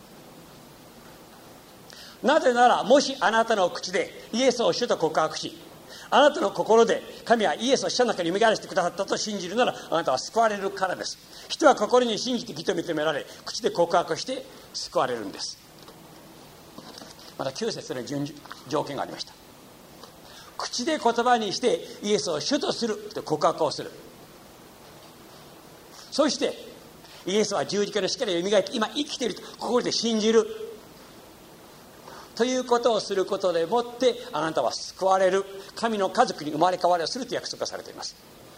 う。なぜなら、もしあなたの口でイエスを主と告白し、あなたの心で神はイエスを死者の中に蘇らせてくださったと信じるなら、あなたは救われるからです。人は心に信じて義と認められ、口で告白して救われるんです。またきゅう節の条件がありました。口で言葉にしてイエスを主とすると告白をする。そしてイエスは十字架の死からよみがえって今生きていると心で信じるということをすることでもって、あなたは救われる、神の家族に生まれ変わりをするという約束がされています。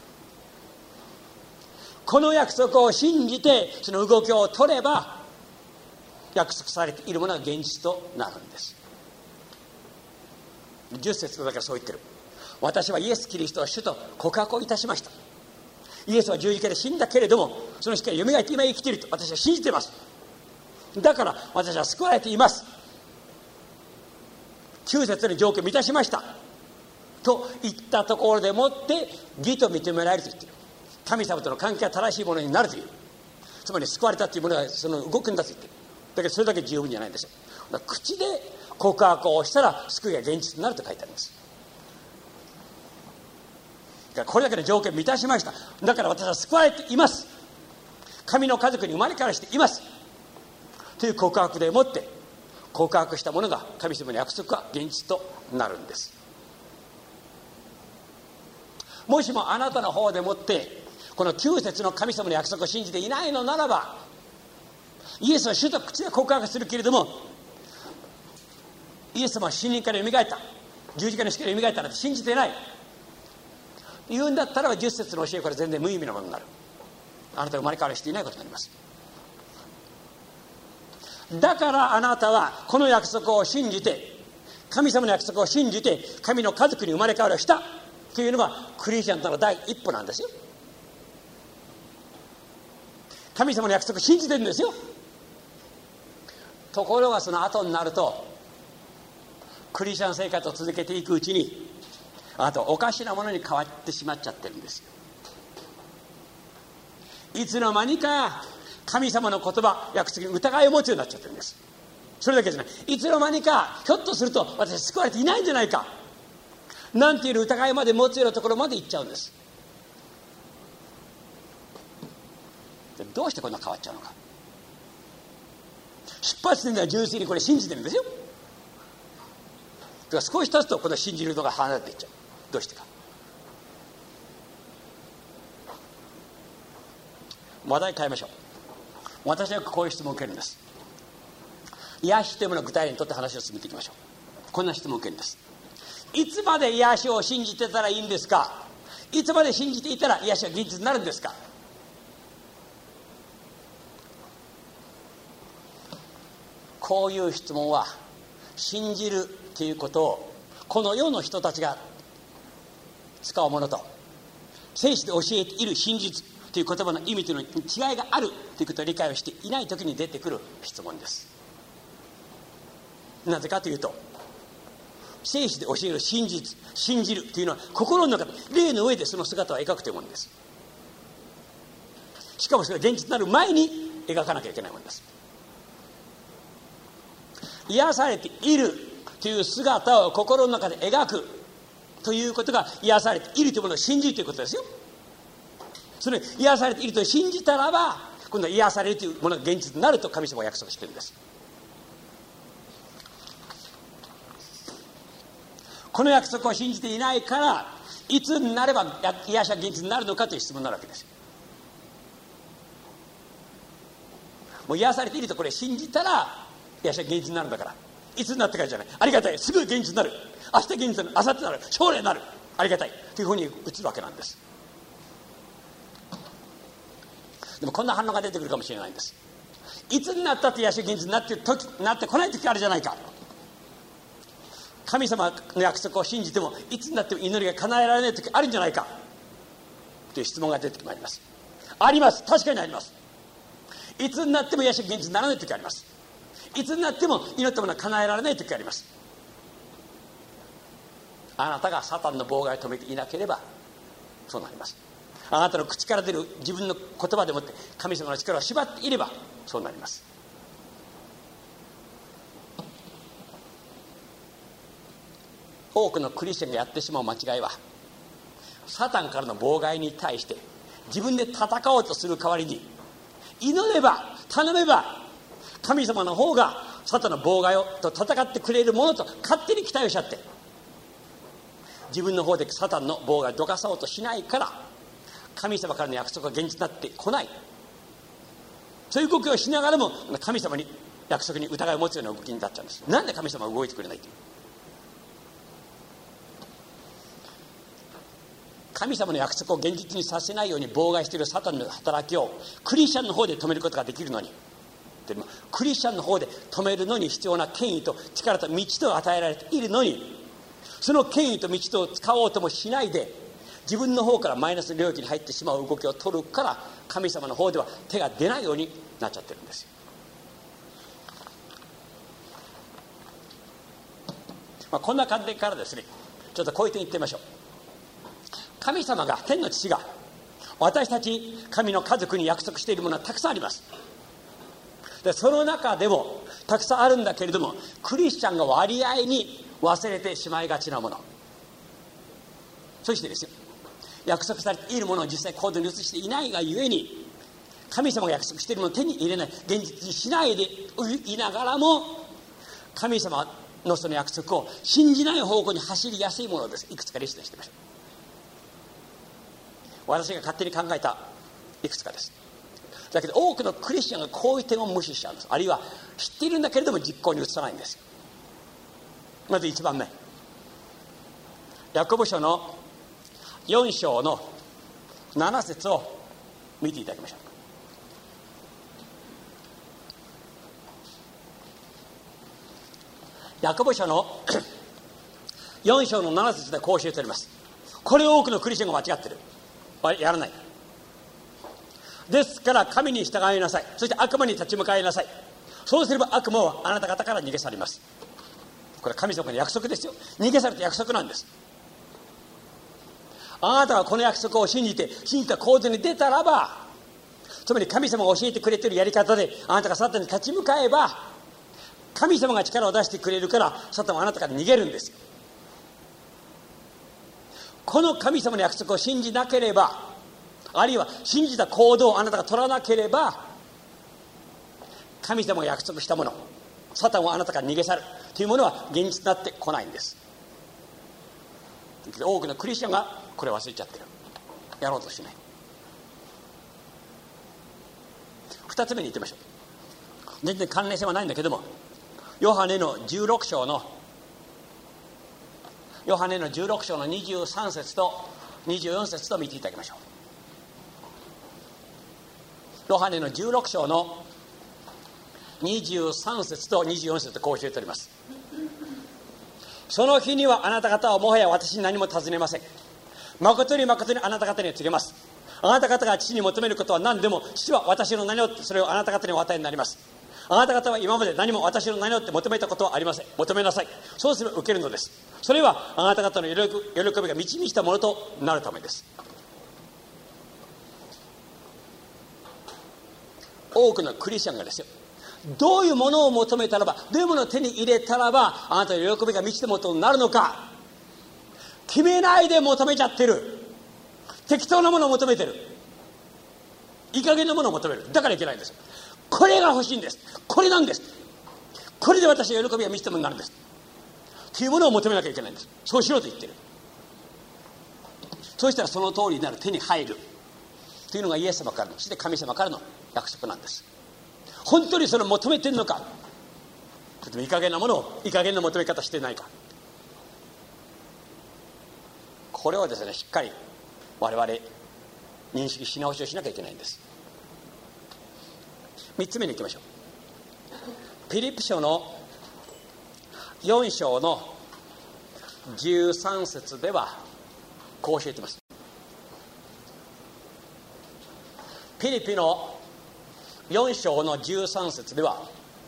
この約束を信じてその動きを取れば、約束されているものが現実となるんです。じゅっ節だからそう言ってる。私はイエス・キリストを主と告白をいたしました。イエスは十字架で死んだけれども、その死からよみがえって今生きていると私は信じています。だから私は救われています。きゅう節の条件を満たしましたと言ったところでもって義と認められると言っている。神様との関係が正しいものになるという、つまり救われたというものがその動くんだと言っている。だけどそれだけ十分じゃないんですよ。だから口で告白をしたら救いが現実になると書いてあります。だからこれだけの条件を満たしました。だから私は救われています。神の家族に生まれ変わりしていますという告白でもって、告白したものが神様の約束が現実となるんです。もしもあなたの方でもってこのきゅう節の神様の約束を信じていないのならば、イエスは主と口で告白するけれども、イエス様は死人からよみがえった、十字架の死からよみがえったなんて信じてない言うんだったら、じゅっ節の教えこれ全然無意味なものになる。あなたは生まれ変わりしていないことになります。だからあなたはこの約束を信じて、神様の約束を信じて神の家族に生まれ変わりをしたというのがクリスチャンとの第一歩なんですよ。神様の約束を信じてるんですよ。ところがその後になると、クリスチャン生活を続けていくうちに、あなたはおかしなものに変わってしまっちゃってるんですよ。いつの間にか神様の言葉、約束に疑いを持つようになっちゃってるんです。それだけじゃない。いつの間にかひょっとすると私は救われていないんじゃないかなんていう疑いまで持つようなところまで行っちゃうんです。どうしてこんな変わっちゃうのか。出発点では純粋にこれ信じてるんですよ。だから少し経つとこの信じるのが離れていっちゃう。どうしてか。話題変えましょう。私はよくこういう質問を受けるんです。癒しというものを具体例にとって話を進めていきましょう。こんな質問を受けるんです。いつまで癒しを信じてたらいいんですか。いつまで信じていたら癒しは現実になるんですか。こういう質問は信じるということをこの世の人たちが使うものと聖書で教えている真実という言葉の意味というのに違いがあるということを理解をしていないときに出てくる質問です。なぜかというと、聖書で教える真実、信じるというのは心の中で霊の上でその姿を描くというものです。しかもそれが現実になる前に描かなきゃいけないものです。癒されているという姿を心の中で描くということが癒されているというものを信じるということですよ。それ癒されていると信じたらば今度は癒されるというものが現実になると神様は約束しているんです。この約束を信じていないからいつになれば癒しが現実になるのかという質問になるわけです。もう癒されているとこれ信じたら癒しが現実になるんだから、いつになってからじゃない、ありがたい、すぐ現実になる、明日現実になる、明後日になる、将来になる、ありがたいというふうに映るわけなんです。でもこんな反応が出てくるかもしれないんです。いつになったって癒しが現実になって時なってこない時あるじゃないか。神様の約束を信じてもいつになっても祈りが叶えられない時あるんじゃないかという質問が出てまいります。あります。確かにあります。いつになっても癒しが現実にならない時あります。いつになっても祈ったものは叶えられない時があります。あなたがサタンの妨害を止めていなければそうなります。あなたの口から出る自分の言葉でもって神様の力を縛っていればそうなります。多くのクリスチャンがやってしまう間違いは、サタンからの妨害に対して自分で戦おうとする代わりに祈れば頼めば神様の方がサタンの妨害をと戦ってくれるものと勝手に期待をしちゃって、自分の方でサタンの妨害をどかそうとしないから神様からの約束が現実になってこない、そういう動きをしながらも神様に約束に疑いを持つような動きになっちゃうんです。なんで神様は動いてくれないという、神様の約束を現実にさせないように妨害しているサタンの働きをクリスチャンの方で止めることができるのに、でもクリスチャンの方で止めるのに必要な権威と力と道と与えられているのに、その権威と道とを使おうともしないで自分の方からマイナス領域に入ってしまう動きを取るから、神様の方では手が出ないようになっちゃってるんですよ。まあ、こんな観点からですね、ちょっとこういう点言ってみましょう。神様が、天の父が私たち神の家族に約束しているものはたくさんあります。でその中でもたくさんあるんだけれども、クリスチャンが割合に忘れてしまいがちなもの、そしてですよ、約束されているものを実際行動に移していないがゆえに、神様が約束しているものを手に入れない、現実にしないでいながらも神様のその約束を信じない方向に走りやすいものです。いくつかリストしてみましょう。私が勝手に考えたいくつかです。だけど多くのクリスチャンがこういう点を無視しちゃうんです。あるいは知っているんだけれども実行に移さないんですよ。まずいちばんめ、ヤコブ書のよん章のなな節を見ていただきましょう。ヤコブ書のよん章のなな節でこう教えております。これを多くのクリスチャンが間違ってる、やらない。ですから神に従いなさい、そして悪魔に立ち向かいなさい、そうすれば悪魔はあなた方から逃げ去ります。これは神様の約束ですよ。逃げ去ると約束なんです。あなたはこの約束を信じて信じた行動に出たらば、つまり神様が教えてくれているやり方であなたがサタンに立ち向かえば、神様が力を出してくれるからサタンはあなたから逃げるんですよ。この神様の約束を信じなければ、あるいは信じた行動をあなたが取らなければ、神様が約束したもの、サタンはあなたから逃げ去るというものは現実になってこないんです。多くのクリスチャンがこれを忘れちゃってる、やろうとしない。二つ目に言ってみましょう。全然関連性はないんだけども、ヨハネのじゅうろく章のヨハネのじゅうろく章のにじゅうさん節とにじゅうよん節と見ていただきましょう。ヨハネのじゅうろく章のにじゅうさん節とにじゅうよん節とこう教えております。 その日にはあなた方はもはや私に何も尋ねません。誠に誠にあなた方に告げます。あなた方が父に求めることは何でも、父は私の名によってそれをあなた方にお与えになります。あなた方は今まで何も私の名によって求めたことはありません。求めなさい。そうすれば受けるのです。それはあなた方の喜びが満ち満ちたものとなるためです。多くのクリスチャンがですよ、どういうものを求めたらば、どういうものを手に入れたらばあなたの喜びが満ちたものになるのか、決めないで求めちゃってる。適当なものを求めてる。いい加減なものを求める。だからいけないんです。これが欲しいんです。これなんです。これで私の喜びが満ちたものになるんですというものを求めなきゃいけないんです。そうしろと言ってる。そうしたらその通りになる、手に入るというのがイエス様からの、そして神様からの約束なんです。本当にそれを求めてるのか、それともいい加減なものをいい加減な求め方してないか、これをですね、しっかり我々認識し直しをしなきゃいけないんです。みっつめに行きましょう。ピリピ書のよん章のじゅうさん節ではこう教えています。ピリピのよん章のじゅうさん節では、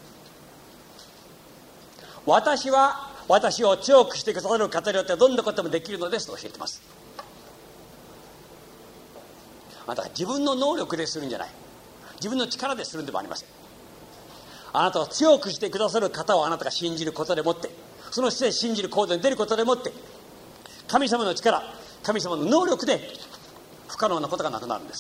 私は私を強くしてくださる方によってどんなこともできるのですと教えています。あなたが自分の能力でするんじゃない、自分の力でするんでもありません。あなたを強くしてくださる方をあなたが信じることでもって、その姿勢信じる行動に出ることでもって、神様の力、神様の能力で不可能なことがなくなるんです。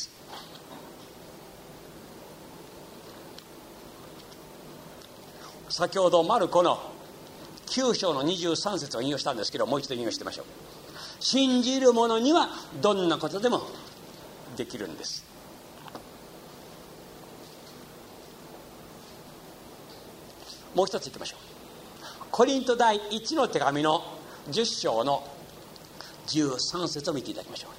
先ほどマルコのきゅう章のにじゅうさん節を引用したんですけど、もう一度引用してみましょう。信じる者にはどんなことでもできるんです。もう一ついきましょう。コリント第一の手紙のじゅっ章のじゅうさん節を見ていただきましょう。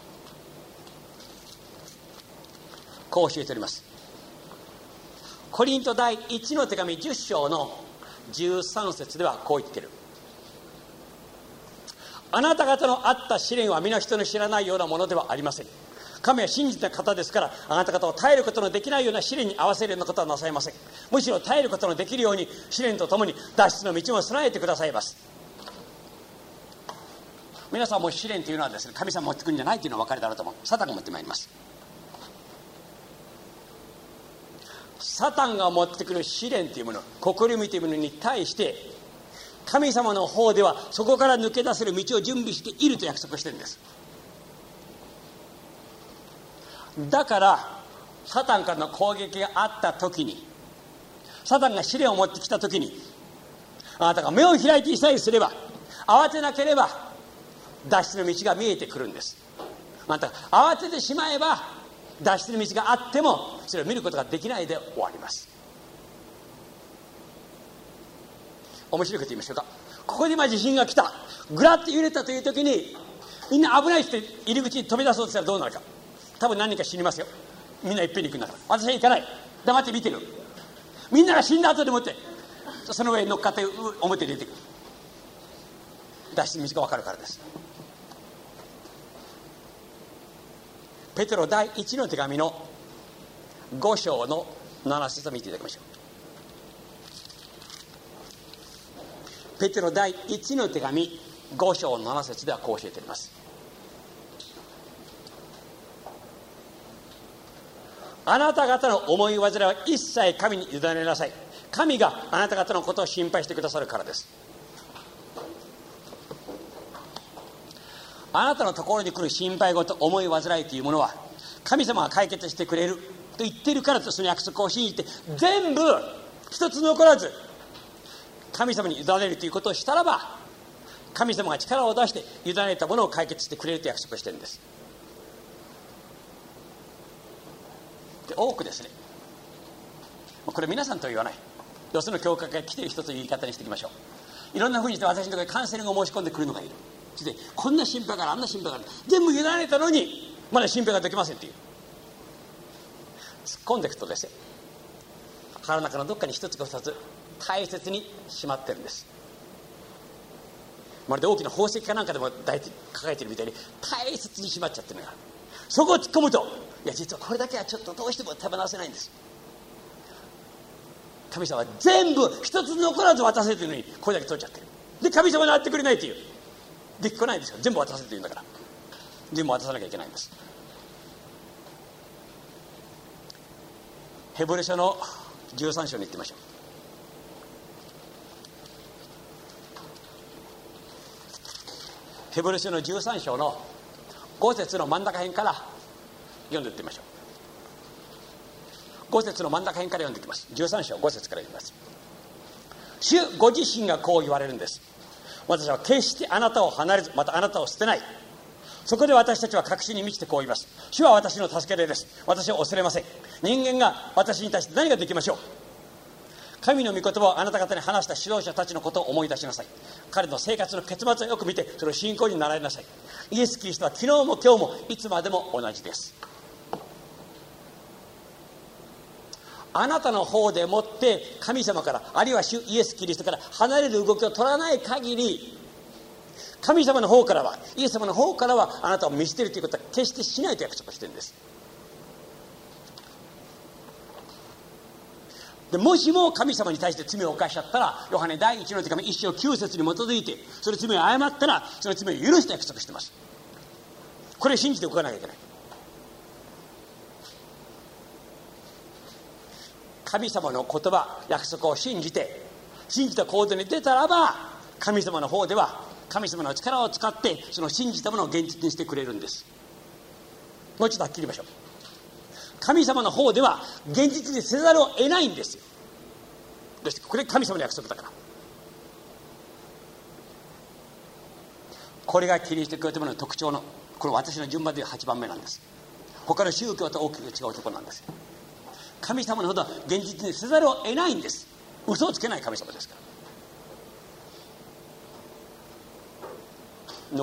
こう教えております。コリント第一の手紙じゅっ章のじゅうさん節ではこう言ってる。あなた方のあった試練は皆人の知らないようなものではありません。神は信じた方ですから、あなた方を耐えることのできないような試練に合わせるようなことはなさいません。むしろ耐えることのできるように試練とともに脱出の道も備えてくださいます。皆さんも試練というのはですね、神様持ってくるんじゃないというのは分かりだろうと思う。サタンが持ってまいります。サタンが持ってくる試練というもの、試みというものに対して神様の方ではそこから抜け出せる道を準備していると約束してるんです。だからサタンからの攻撃があった時に、サタンが試練を持ってきた時に、あなたが目を開いていさえすれば、慌てなければ脱出の道が見えてくるんです。あなたが慌ててしまえば脱出の道があってもそれを見ることができないで終わります。面白いこと言いましょうか。ここで今地震が来た、ぐらっと揺れたという時にみんな危ないって入り口に飛び出そうとしたらどうなるか。多分何人か死にますよ。みんないっぺんに行くんだから。私は行かない、黙って見てる。みんなが死んだ後でもってその上に乗っかって表に出てくる。脱出の道が分かるからです。ペテロ第一の手紙のご章のなな節を見ていただきましょう。ペテロ第一の手紙ご章のなな節ではこう教えております。あなた方の思い煩いは一切神に委ねなさい。神があなた方のことを心配してくださるからです。あなたのところに来る心配事、思い煩いというものは神様が解決してくれると言っているからと、その約束を信じて全部一つ残らず神様に委ねるということをしたらば、神様が力を出して委ねたものを解決してくれると約束をしているんです。で多くですね、これ皆さんとは言わない、よその教会から来ている人という言い方にしていきましょう。いろんなふうにして私のところにカウンセリングを申し込んでくるのがいる。そしてこんな心配がある、あんな心配がある、全部委ねたのにまだ心配ができませんっていう。突っ込んでいくとですね、腹の中のどっかに一つか二つ大切にしまってるんです。 まるで大きな宝石かなんかでも抱いて抱えてるみたいに大切にしまっちゃってるのが、そこを突っ込むと、いや実はこれだけはちょっとどうしても手放せないんです。神様は全部一つ残らず渡せてるのにこれだけ取っちゃってる。で神様に会ってくれないっていう、できっこないんですよ。全部渡せてるんだから全部渡さなきゃいけないんです。ヘブル書のじゅうさん章に行ってみましょう。ヘブル書のじゅうさん章のご節の真ん中辺から読んでいってみましょう。ご節の真ん中辺から読んでいきます。じゅうさん章ご節から読みます。主ご自身がこう言われるんです。私は決してあなたを離れず、またあなたを捨てない。そこで私たちは確信に満ちてこう言います。主は私の助け手です。私を恐れません。人間が私に対して何ができましょう。神の御言葉をあなた方に話した指導者たちのことを思い出しなさい。彼の生活の結末をよく見て、それを信仰に習いなさい。イエス・キリストは昨日も今日もいつまでも同じです。あなたの方でもって神様から、あるいは主イエス・キリストから離れる動きを取らない限り、神様の方からは、イエス様の方からはあなたを見捨てるということは決してしないと約束しているんです。でもしも神様に対して罪を犯しちゃったら、ヨハネ第一の手紙一章九節に基づいてその罪を謝ったら、その罪を許して約束しています。これを信じておかなきゃいけない。神様の言葉、約束を信じて信じた行動に出たらば、神様の方では神様の力を使ってその信じたものを現実にしてくれるんです。もう一度はっきり言いましょう。神様の方では現実にせざるを得ないんですよ。どうして？これ神様の約束だから。これがキリスト教というものの特徴の、これ私の順番ではちばんめなんです。他の宗教と大きく違うところなんです。神様のほどは現実にせざるを得ないんです。嘘をつけない神様ですから。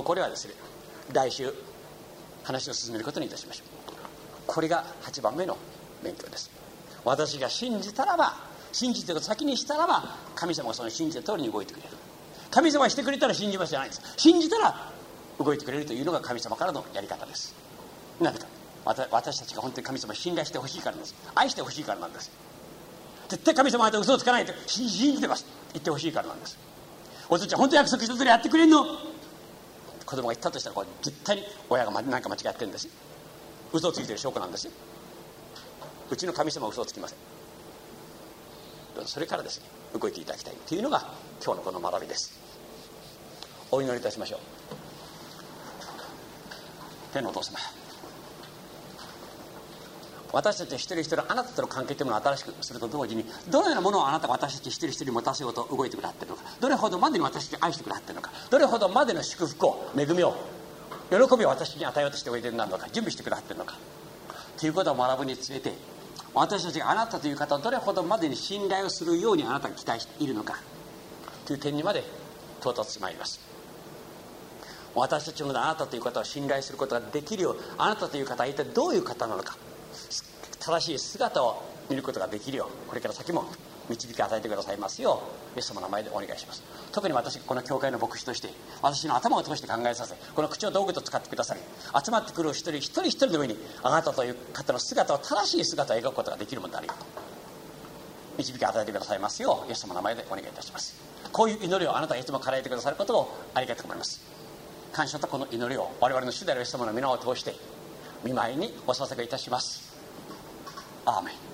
残りはですね、来週話を進めることにいたしましょう。これがはちばんめの勉強です。私が信じたらば、信じてることを先にしたらば、神様がその信じた通りに動いてくれる。神様がしてくれたら信じますじゃないんです。信じたら動いてくれるというのが神様からのやり方です。なぜか、私たちが本当に神様を信頼してほしいからなんです。愛してほしいからなんです。絶対神様は嘘をつかないと信じてます言ってほしいからなんです。お父ちゃん本当に約束した通りやってくれんの、子供が言ったとしたら、これ絶対に親が何か間違ってるんです。嘘をついてる証拠なんですよ。うちの神様は嘘をつきません。それからですね、動いていただきたいというのが今日のこの学びです。お祈りいたしましょう。天のお父様、私たち一人一人あなたとの関係というものを新しくすると同時に、どのようなものをあなたが私たち一人一人に持たせようと動いてくださっているのか、どれほどまでに私たちを愛してくださっているのか、どれほどまでの祝福を、恵みを、喜びを私に与えようとしておいでになるのか、準備してくださっているのかということを学ぶにつれて、私たちがあなたという方をどれほどまでに信頼をするようにあなたが期待しているのかという点にまで到達してまいります。私たちのあなたという方を信頼することができるよう、あなたという方は一体どういう方なのか、正しい姿を見ることができるよう、これから先も導き与えてくださいますよう、イエス様の名前でお願いします。特に私、この教会の牧師として、私の頭を通して考えさせ、この口を道具と使ってくださり、集まってくる一人一人一人の上にあなたという方の姿を、正しい姿を描くことができるものであるよう導き与えてくださいますよう、イエス様の名前でお願いいたします。こういう祈りをあなたがいつも叶えてくださることをありがとう思います。感謝とこの祈りを我々の主であるイエス様の皆を通して御前にお捧げいたします。アーメン。